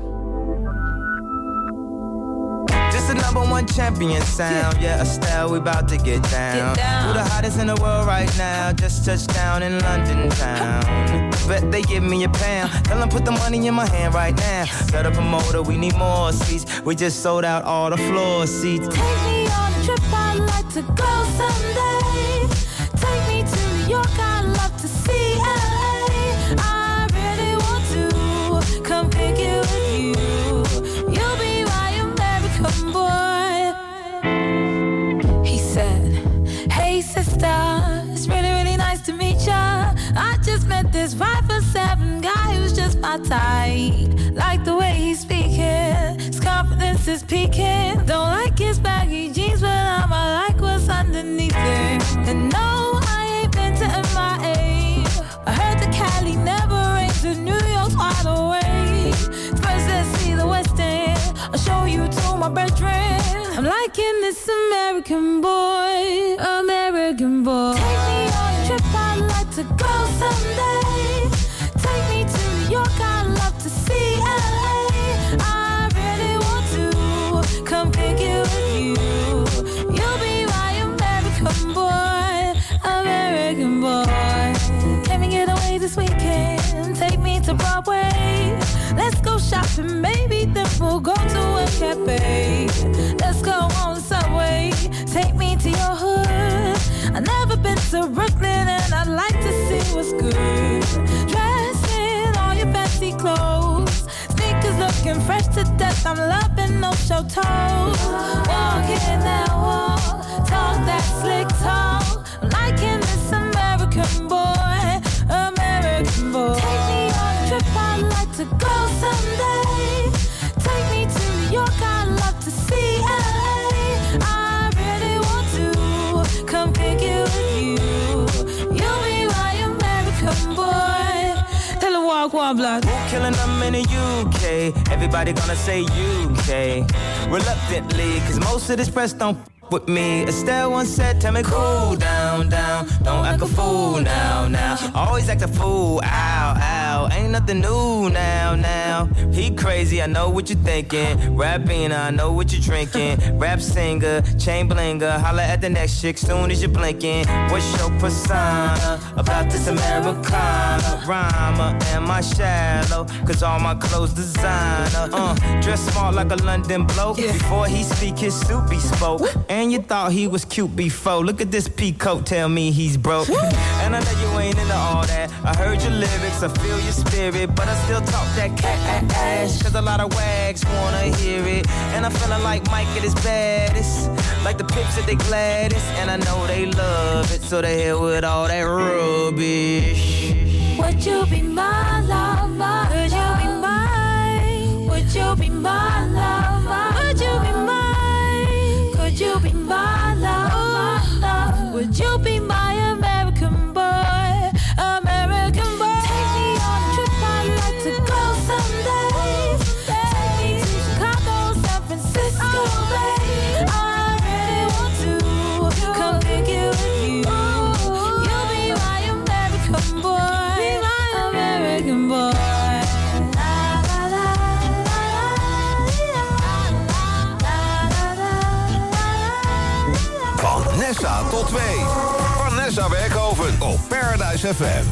M: Just the number one champion sound. Yeah, Estelle, we about to get down.
N: Get down.
M: Who the hottest in the world right now? Just touched down in London town. Bet they give me a pound. Tell them put the money in my hand right now. Got a promoter, we need more seats. We just sold out all the floor seats.
N: Take me on a trip, I'd like to go someday. Take me to New York, I'd love to see L A. I really want to come pick you with you. You'll be my American boy. He said, hey sister, it's really, really nice to meet ya. I just met this five foot seven guy who's just my type. Like the way he's speaking, his confidence is peaking. Don't like his baggy jeans, but I'ma like what's underneath it. And no, I ain't been to M I A. I heard that Cali never rains and New York's wide awake. First let's see the West End, I'll show you to my bedroom. I'm liking this American boy, American boy. Take me on a trip, I'd like to go someday. Take me to New York, I'd love to see L A. I really want to come pick you with you. You'll be my American boy, American boy. Can we get away this weekend? Take me to Broadway. Let's go shopping, maybe then we'll go to a cafe. Let's go on the subway, take me to your hood. I've never been to Brooklyn and I'd like to see what's good. Dress in all your fancy clothes, sneakers looking fresh to death. I'm loving no show toes. Walk in that wall, talk that slick talk. I'm liking this American boy, American boy. Take me on a trip, I'd like to go someday. Take me to New York, I'd love to see L A. I really want to come pick you with you. You'll be my American boy. Tell her walk one block.
M: Who killing them in the U K? Everybody gonna say U K. Reluctantly, cause most of this press don't f- with me. Estelle once said, tell me cool down, down. Don't act a fool now, now. Always act a fool, ow, ow. Ain't nothing new now, now. He crazy, I know what you're thinking. Rapping, I know what you're drinking. Rap singer, chain blinger. Holla at the next chick soon as you're blinking. What's your persona about this Americana? Rhymer, am I shallow? Cause all my clothes designer. Uh, dress smart like a London bloke. Before he speak, his suit be spoke. And you thought he was cute before. Look at this peacoat, tell me he's broke. And I know you ain't into all that. I heard your lyrics, I feel your spirit, but I still talk that cash. Cause a lot of wags wanna hear it. And I'm feeling like Mike at his baddest. Like the pips at they gladdest. And I know they love it, so they hell with all that rubbish.
N: Would you be my lover? Would you be mine? Would you be my lover? Would you be mine? Would you be my love? Would you be my American boy? American boy. Take me on a
D: tot twee. Vanessa Werkhoven op Paradise F M.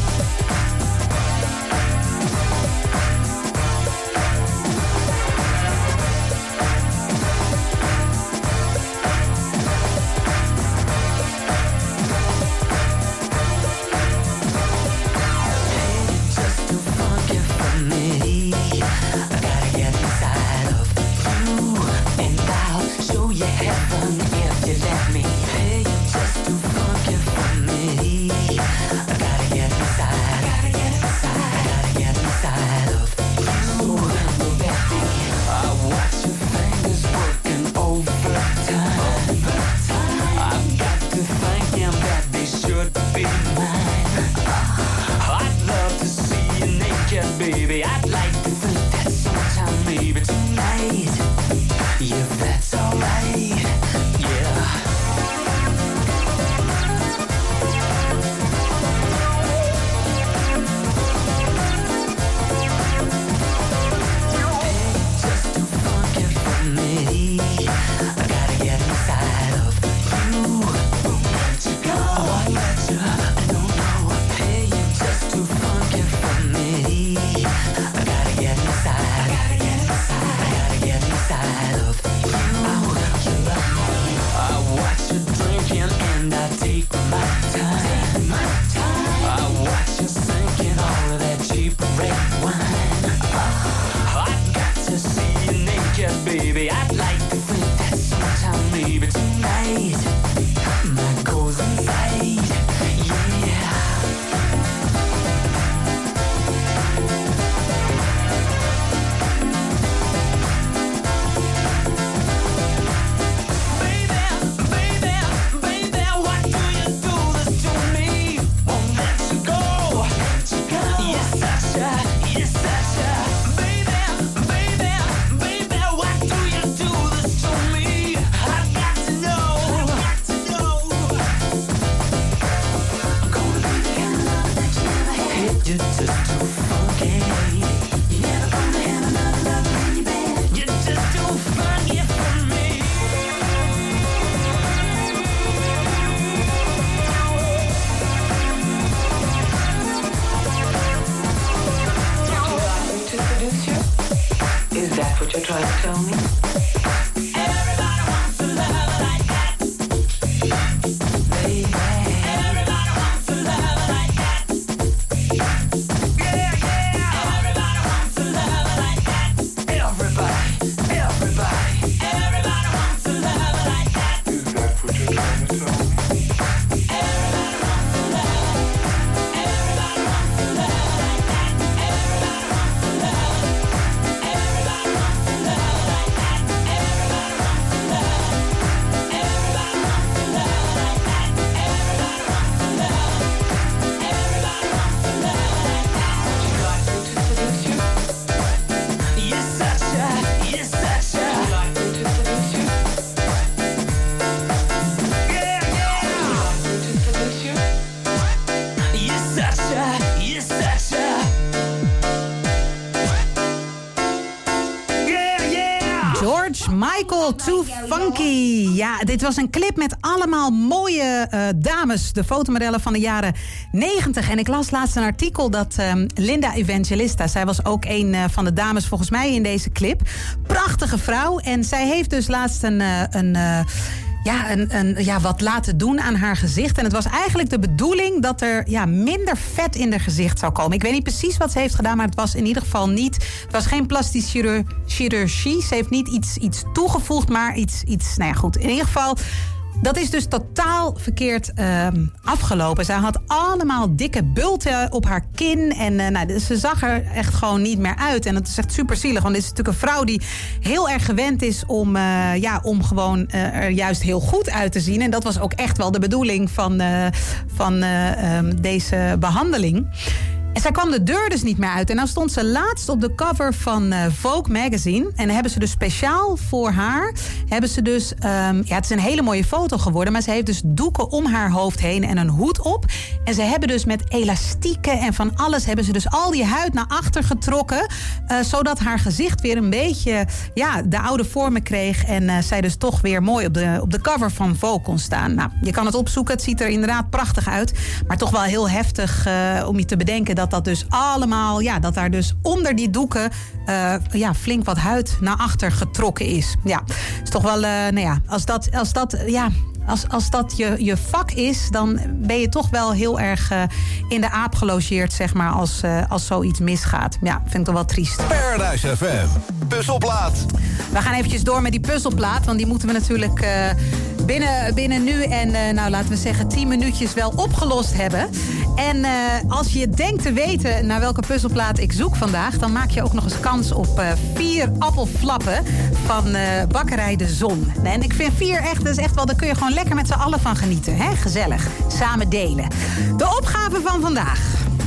B: Baby, I'd like to think that sometime, maybe tonight, if that's alright, yeah. Hey, just too funky for me. I gotta get inside of you. Let you go, I let you, no, no. Hey, you just too funky for me. I gotta get inside, I gotta get inside, I gotta get inside of you. You love me. I watch you drinking and I take my time, my time. I watch you sinking all of that cheap red wine. Uh, I got to see you naked, baby. I'd like to think that sometime, maybe tonight, my goes inside, yeah. You're just too funky. You're never gonna have another love in your bed. You're just too funky for me.
O: You want me to seduce you? Is that what you're trying to tell me?
B: Everybody wants a lover like that, baby. Everybody wants a lover like that. Yeah, yeah. Everybody wants a lover like that. Everybody, everybody. Everybody wants a lover like that.
O: Is that what you're trying to tell me?
B: Everybody wants a lover. Everybody wants a lover like that. Everybody wants a lover. Everybody wants a lover like that. Everybody wants a lover. Everybody wants a lover like that. Everybody wants a lover. Everybody wants a lover like that.
O: Would you like me to seduce you?
B: You're such a, you're such a.
O: Would you like me to seduce you?
B: Yeah, yeah.
O: Would you like me to seduce you?
B: You're such a, you're such a. Yeah, yeah.
A: George Michael, Too Funky. Ja, dit was een clip met allemaal mooie eh, dames. De fotomodellen van de jaren negentig. En ik las laatst een artikel dat eh, Linda Evangelista... zij was ook een eh, van de dames volgens mij in deze clip. Prachtige vrouw. En zij heeft dus laatst een... eh, een eh, Ja, een, een, ja, wat laten doen aan haar gezicht. En het was eigenlijk de bedoeling dat er ja, minder vet in haar gezicht zou komen. Ik weet niet precies wat ze heeft gedaan, maar het was in ieder geval niet... Het was geen plastische chirur- chirurgie. Ze heeft niet iets, iets toegevoegd, maar iets, iets... Nou ja, goed, in ieder geval... Dat is dus totaal verkeerd uh, afgelopen. Zij had allemaal dikke bulten op haar kin. En uh, nou, ze zag er echt gewoon niet meer uit. En dat is echt super zielig. Want dit is natuurlijk een vrouw die heel erg gewend is... om, uh, ja, om gewoon uh, er juist heel goed uit te zien. En dat was ook echt wel de bedoeling van, uh, van uh, um, deze behandeling. En zij kwam de deur dus niet meer uit. En nou stond ze laatst op de cover van uh, Vogue magazine. En dan hebben ze dus speciaal voor haar... hebben ze dus... Um, ja, het is een hele mooie foto geworden... maar ze heeft dus doeken om haar hoofd heen en een hoed op. En ze hebben dus met elastieken en van alles... hebben ze dus al die huid naar achter getrokken... Uh, zodat haar gezicht weer een beetje... ja, de oude vormen kreeg... en uh, zij dus toch weer mooi op de, op de cover van Vogue kon staan. Nou, je kan het opzoeken. Het ziet er inderdaad prachtig uit. Maar toch wel heel heftig uh, om je te bedenken... dat dat dus allemaal, ja, dat daar dus onder die doeken uh, ja, flink wat huid naar achter getrokken is. Ja, is toch wel, uh, nou ja, als dat, als dat, ja, als, als dat je, je vak is, dan ben je toch wel heel erg uh, in de aap gelogeerd, zeg maar, als, uh, als zoiets misgaat. Ja, vind ik toch wel triest.
D: Paradise F M, puzzelplaat.
A: We gaan eventjes door met die puzzelplaat, want die moeten we natuurlijk uh, binnen, binnen nu en, uh, nou laten we zeggen, tien minuutjes wel opgelost hebben. En uh, als je denkt te weten naar welke puzzelplaat ik zoek vandaag... dan maak je ook nog eens kans op uh, vier appelflappen van uh, Bakkerij de Zon. En ik vind vier echt, dat is echt wel, daar kun je gewoon lekker met z'n allen van genieten. Hè? Gezellig, samen delen. De opgave van vandaag.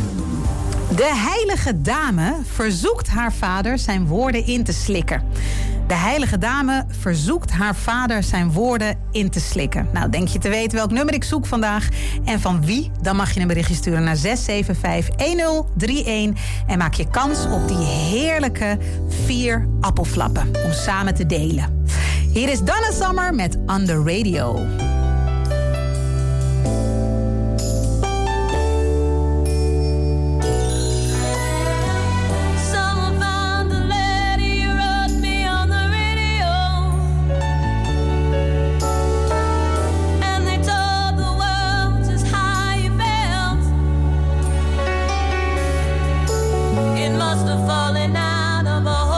A: De heilige dame verzoekt haar vader zijn woorden in te slikken. De heilige dame verzoekt haar vader zijn woorden in te slikken. Nou, denk je te weten welk nummer ik zoek vandaag en van wie? Dan mag je een berichtje sturen naar zes zeven vijf een nul drie een... en maak je kans op die heerlijke vier appelflappen om samen te delen. Hier is Donna Summer met On The Radio.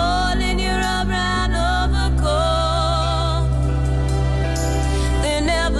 N: They never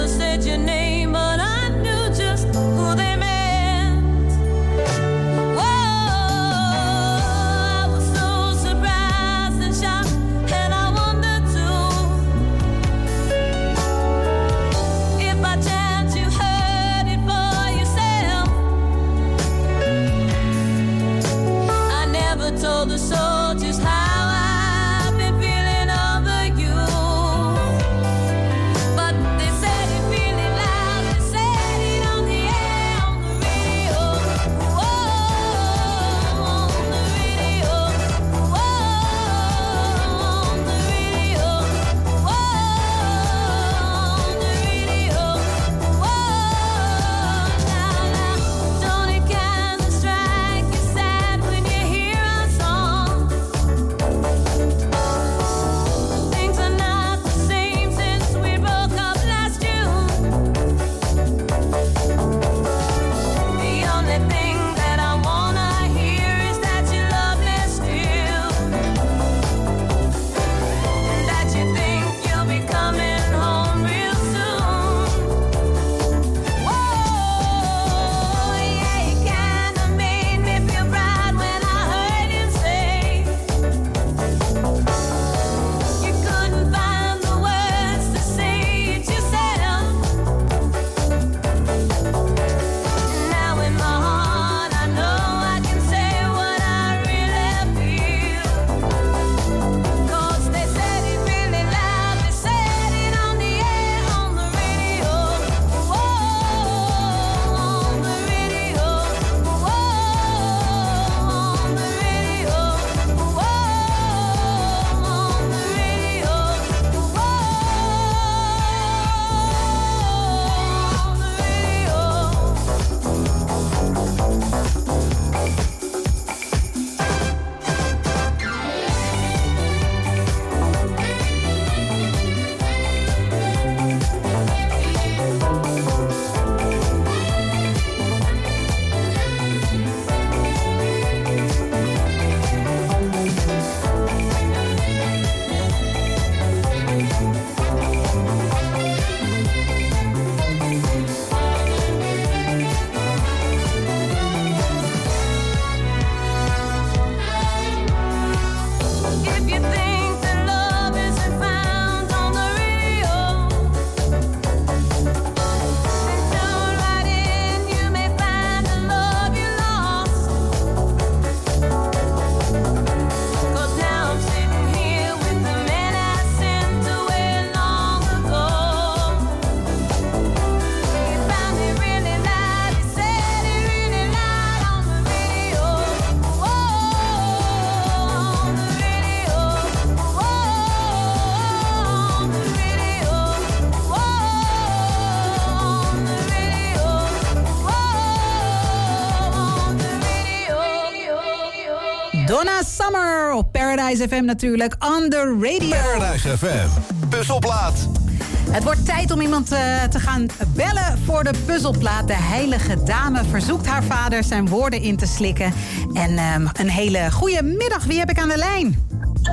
A: Donna Summer op Paradise F M natuurlijk, on the radio.
F: Paradise F M, puzzelplaat.
A: Het wordt tijd om iemand uh, te gaan bellen voor de puzzelplaat. De heilige dame verzoekt haar vader zijn woorden in te slikken. En um, een hele goede middag. Wie heb ik aan de lijn?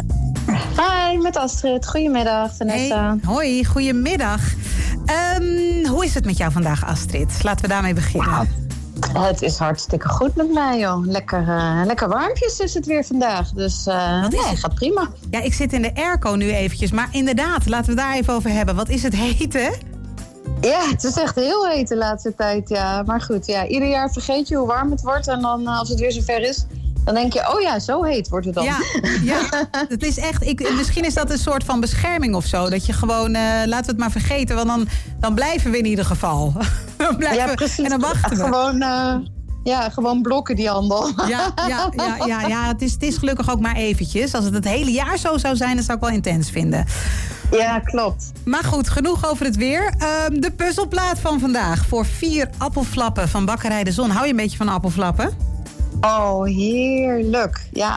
P: Hi, met Astrid. Goedemiddag, Vanessa.
A: Hey, hoi, goedemiddag. Um, hoe is het met jou vandaag, Astrid? Laten we daarmee beginnen.
P: Ja, het is hartstikke goed met mij, joh. Lekker, uh, lekker warmpjes is het weer vandaag. Dus uh, nee, het gaat prima.
A: Ja, ik zit in de airco nu eventjes. Maar inderdaad, laten we daar even over hebben. Wat is het heet, hè?
P: Ja, het is echt heel heet de laatste tijd, ja. Maar goed, ja, ieder jaar vergeet je hoe warm het wordt. En dan, als het weer zover is, dan denk je, oh ja, zo heet wordt het dan.
A: Ja, ja, het is echt, ik, misschien is dat een soort van bescherming of zo. Dat je gewoon, uh, laten we het maar vergeten, want dan, dan blijven we in ieder geval. Dan blijven
P: ja, precies.
A: En dan wachten we.
P: Gewoon, uh, ja, gewoon blokken die handel.
A: Ja, ja, ja, ja, ja het, is, het is gelukkig ook maar eventjes. Als het het hele jaar zo zou zijn, dan zou ik wel intens vinden.
P: Ja, klopt.
A: Maar goed, genoeg over het weer. Uh, de puzzelplaat van vandaag voor vier appelflappen van Bakkerij de Zon. Hou je een beetje van appelflappen?
P: Oh, heerlijk. Ja.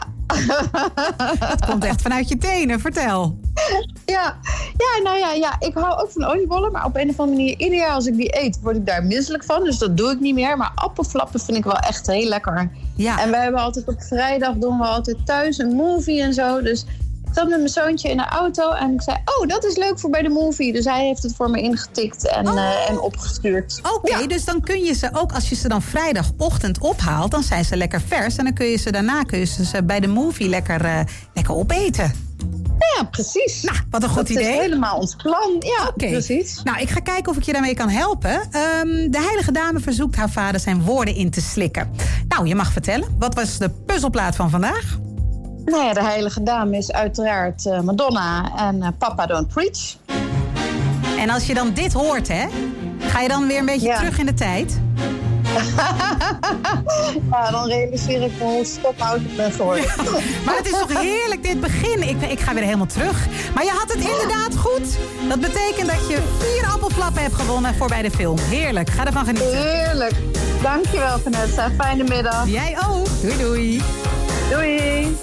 A: Dat komt echt vanuit je tenen, vertel.
P: Ja, ja, nou ja, ja, ik hou ook van oliebollen. Maar op een of andere manier, ieder jaar als ik die eet, word ik daar misselijk van. Dus dat doe ik niet meer. Maar appelflappen vind ik wel echt heel lekker. Ja. En we hebben altijd op vrijdag, doen we altijd thuis een movie en zo. Dus ik zat met mijn zoontje in de auto en ik zei, oh, dat is leuk voor bij de movie. Dus hij heeft het voor me ingetikt en, oh. uh, en opgestuurd.
A: Oké, okay, ja. Dus dan kun je ze ook, als je ze dan vrijdagochtend ophaalt, dan zijn ze lekker vers. En dan kun je ze daarna kun je ze bij de movie lekker, uh, lekker opeten.
P: Ja, precies.
A: Nou, wat een goed
P: dat
A: idee.
P: Dat is helemaal ons plan. Ja, okay. Precies.
A: Nou, ik ga kijken of ik je daarmee kan helpen. Um, de heilige dame verzoekt haar vader zijn woorden in te slikken. Nou, je mag vertellen. Wat was de puzzelplaat van vandaag?
P: Nou ja, de heilige dame is uiteraard uh, Madonna en uh, Papa Don't Preach.
A: En als je dan dit hoort, hè, ga je dan weer een beetje ja. terug in de tijd?
P: Ja, dan realiseer ik me hoe stopoud ik ben geworden. Ja,
A: maar het is toch heerlijk, dit begin. Ik, ik ga weer helemaal terug. Maar je had het inderdaad goed. Dat betekent dat je vier appelflappen hebt gewonnen voor bij de film. Heerlijk, ga ervan genieten.
P: Heerlijk. Dankjewel, Vanessa. Fijne middag.
A: Jij ook. Doei, doei.
P: Doei.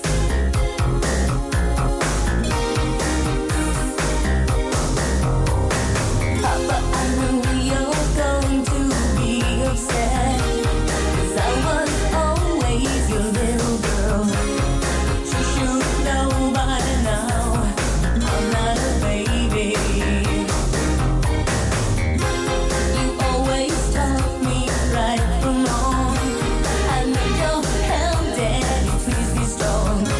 N: Strong.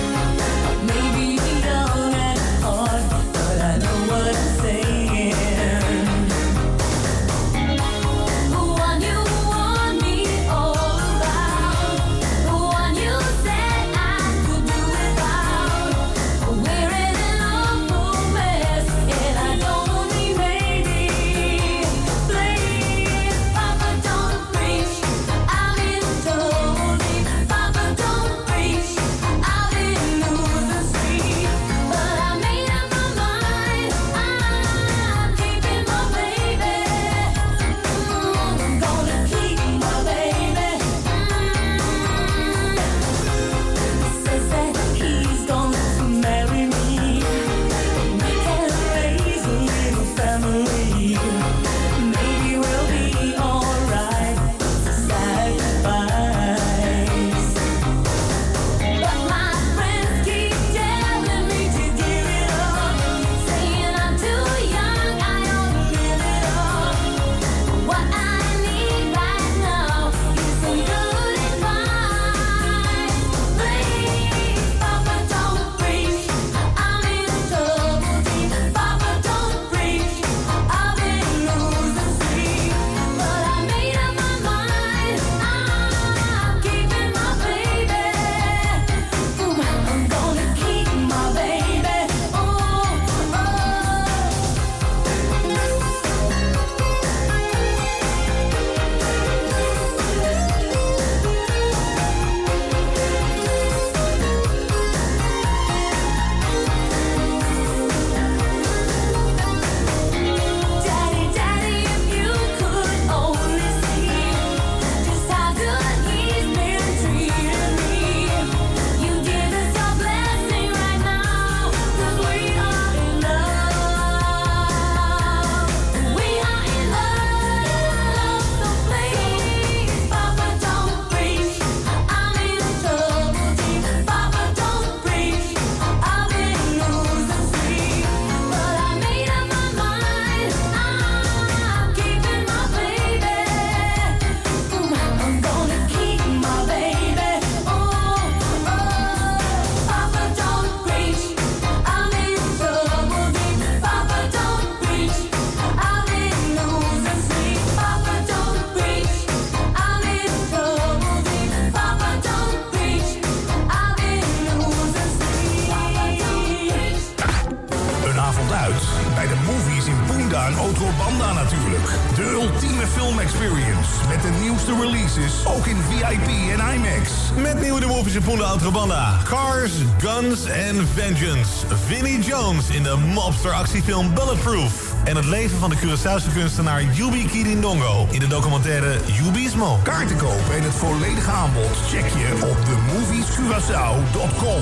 D: Ja, een Otrobanda natuurlijk. De ultieme film experience. Met de nieuwste releases, ook in V I P en IMAX.
C: Met nieuwe de movies in Poende Outrobanda. Cars, Guns and Vengeance. Vinnie Jones in de mobster-actiefilm Bulletproof. En het leven van de Curaçaose kunstenaar Yubi Kirindongo in de documentaire Yubismo.
D: Kaarten kopen en het volledige aanbod check je op de movies curaçao dot com.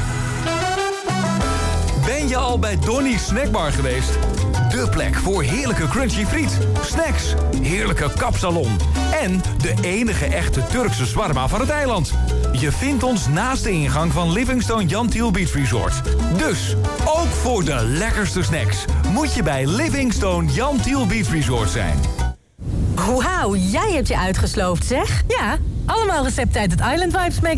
Q: Ben je al bij Donnie's Snackbar geweest? De plek voor heerlijke crunchy friet, snacks, heerlijke kapsalon en de enige echte Turkse shawarma van het eiland. Je vindt ons naast de ingang van Livingstone Jan Thiel Beach Resort. Dus, ook voor de lekkerste snacks moet je bij Livingstone Jan Thiel Beach Resort zijn.
R: Wauw, jij hebt je uitgesloofd, zeg. Ja, allemaal recepten uit het Island Vibes magazine.